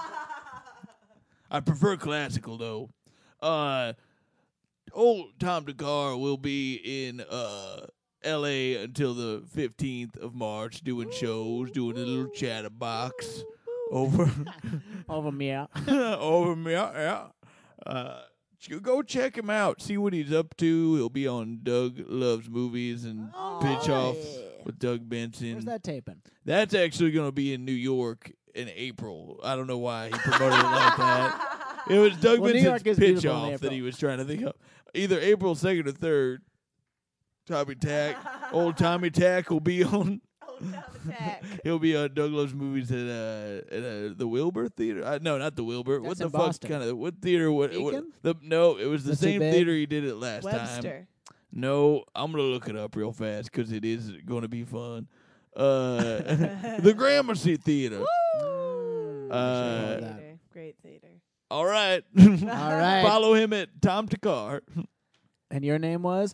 I prefer classical though. Uh, old Tom Dakar will be in uh L A until the fifteenth of March, doing shows, doing a little chatterbox over Over me out. over me. Yeah. Uh, you go check him out. See what he's up to. He'll be on Doug Loves Movies and Pitch Off with Doug Benson. Where's that taping? That's actually going to be in New York in April. I don't know why he promoted it like that. It was Doug Well, New York Benson's is pitch beautiful in off that April. he was trying to think of. Either April second or third. Tommy Tack, old Tommy Tack will be on. He'll be on Doug Loves Movies at uh at uh, the Wilbur Theater. Uh, no, not the Wilbur. what That's the in fuck Boston. kind of what theater? What, what Beacon? the no? It was the That's too same big? theater he did it last time. Webster. No, I'm gonna look it up real fast because it is going to be fun. Uh, the Gramercy Theater. Mm, Uh, sure that. Theater. Great theater. All right. All right. Follow him at Tom Takar. And your name was?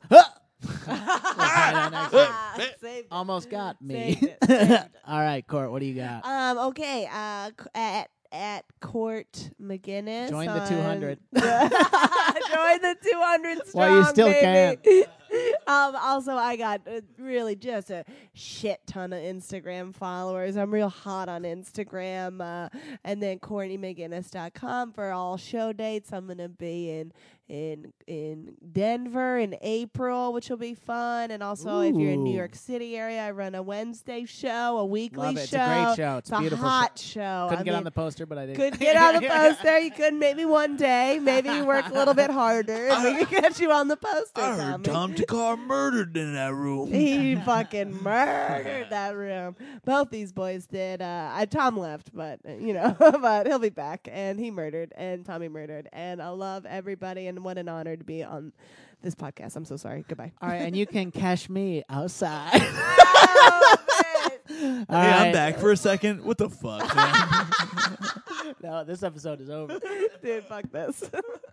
Ah, saved it. Almost got me. Saved it, saved it. All right, Court, what do you got? Um. Okay. Uh. c- At at Court McGinnis. Join the on- two hundred. Join the two hundred strong. While you still baby. Um. Also, I got uh, really just a shit ton of Instagram followers. I'm real hot on Instagram. Uh. And then Courtney McGinnis dot com for all show dates. I'm gonna be in in in Denver in April, which will be fun. And also, if you're in New Ooh. York City area, I run a Wednesday show, a weekly Love it. It's show. a great show. It's, It's a a beautiful hot show. show. Couldn't I get mean, on the poster, but I did. Couldn't get on the poster. You could maybe one day. Maybe you work a little bit harder, and we can get you on the poster. I heard Tommy. Tom Takar murdered in that room. He fucking murdered that room. Both these boys did. Uh, I, Tom left, but uh, you know, but he'll be back. And he murdered, and Tommy murdered, and I love everybody. And what an honor to be on this podcast. I'm so sorry. Goodbye. All right, and you can catch me outside. Oh, man. All hey, I'm right. back for a second. What the fuck, man? No, this episode is over. Dude, fuck this.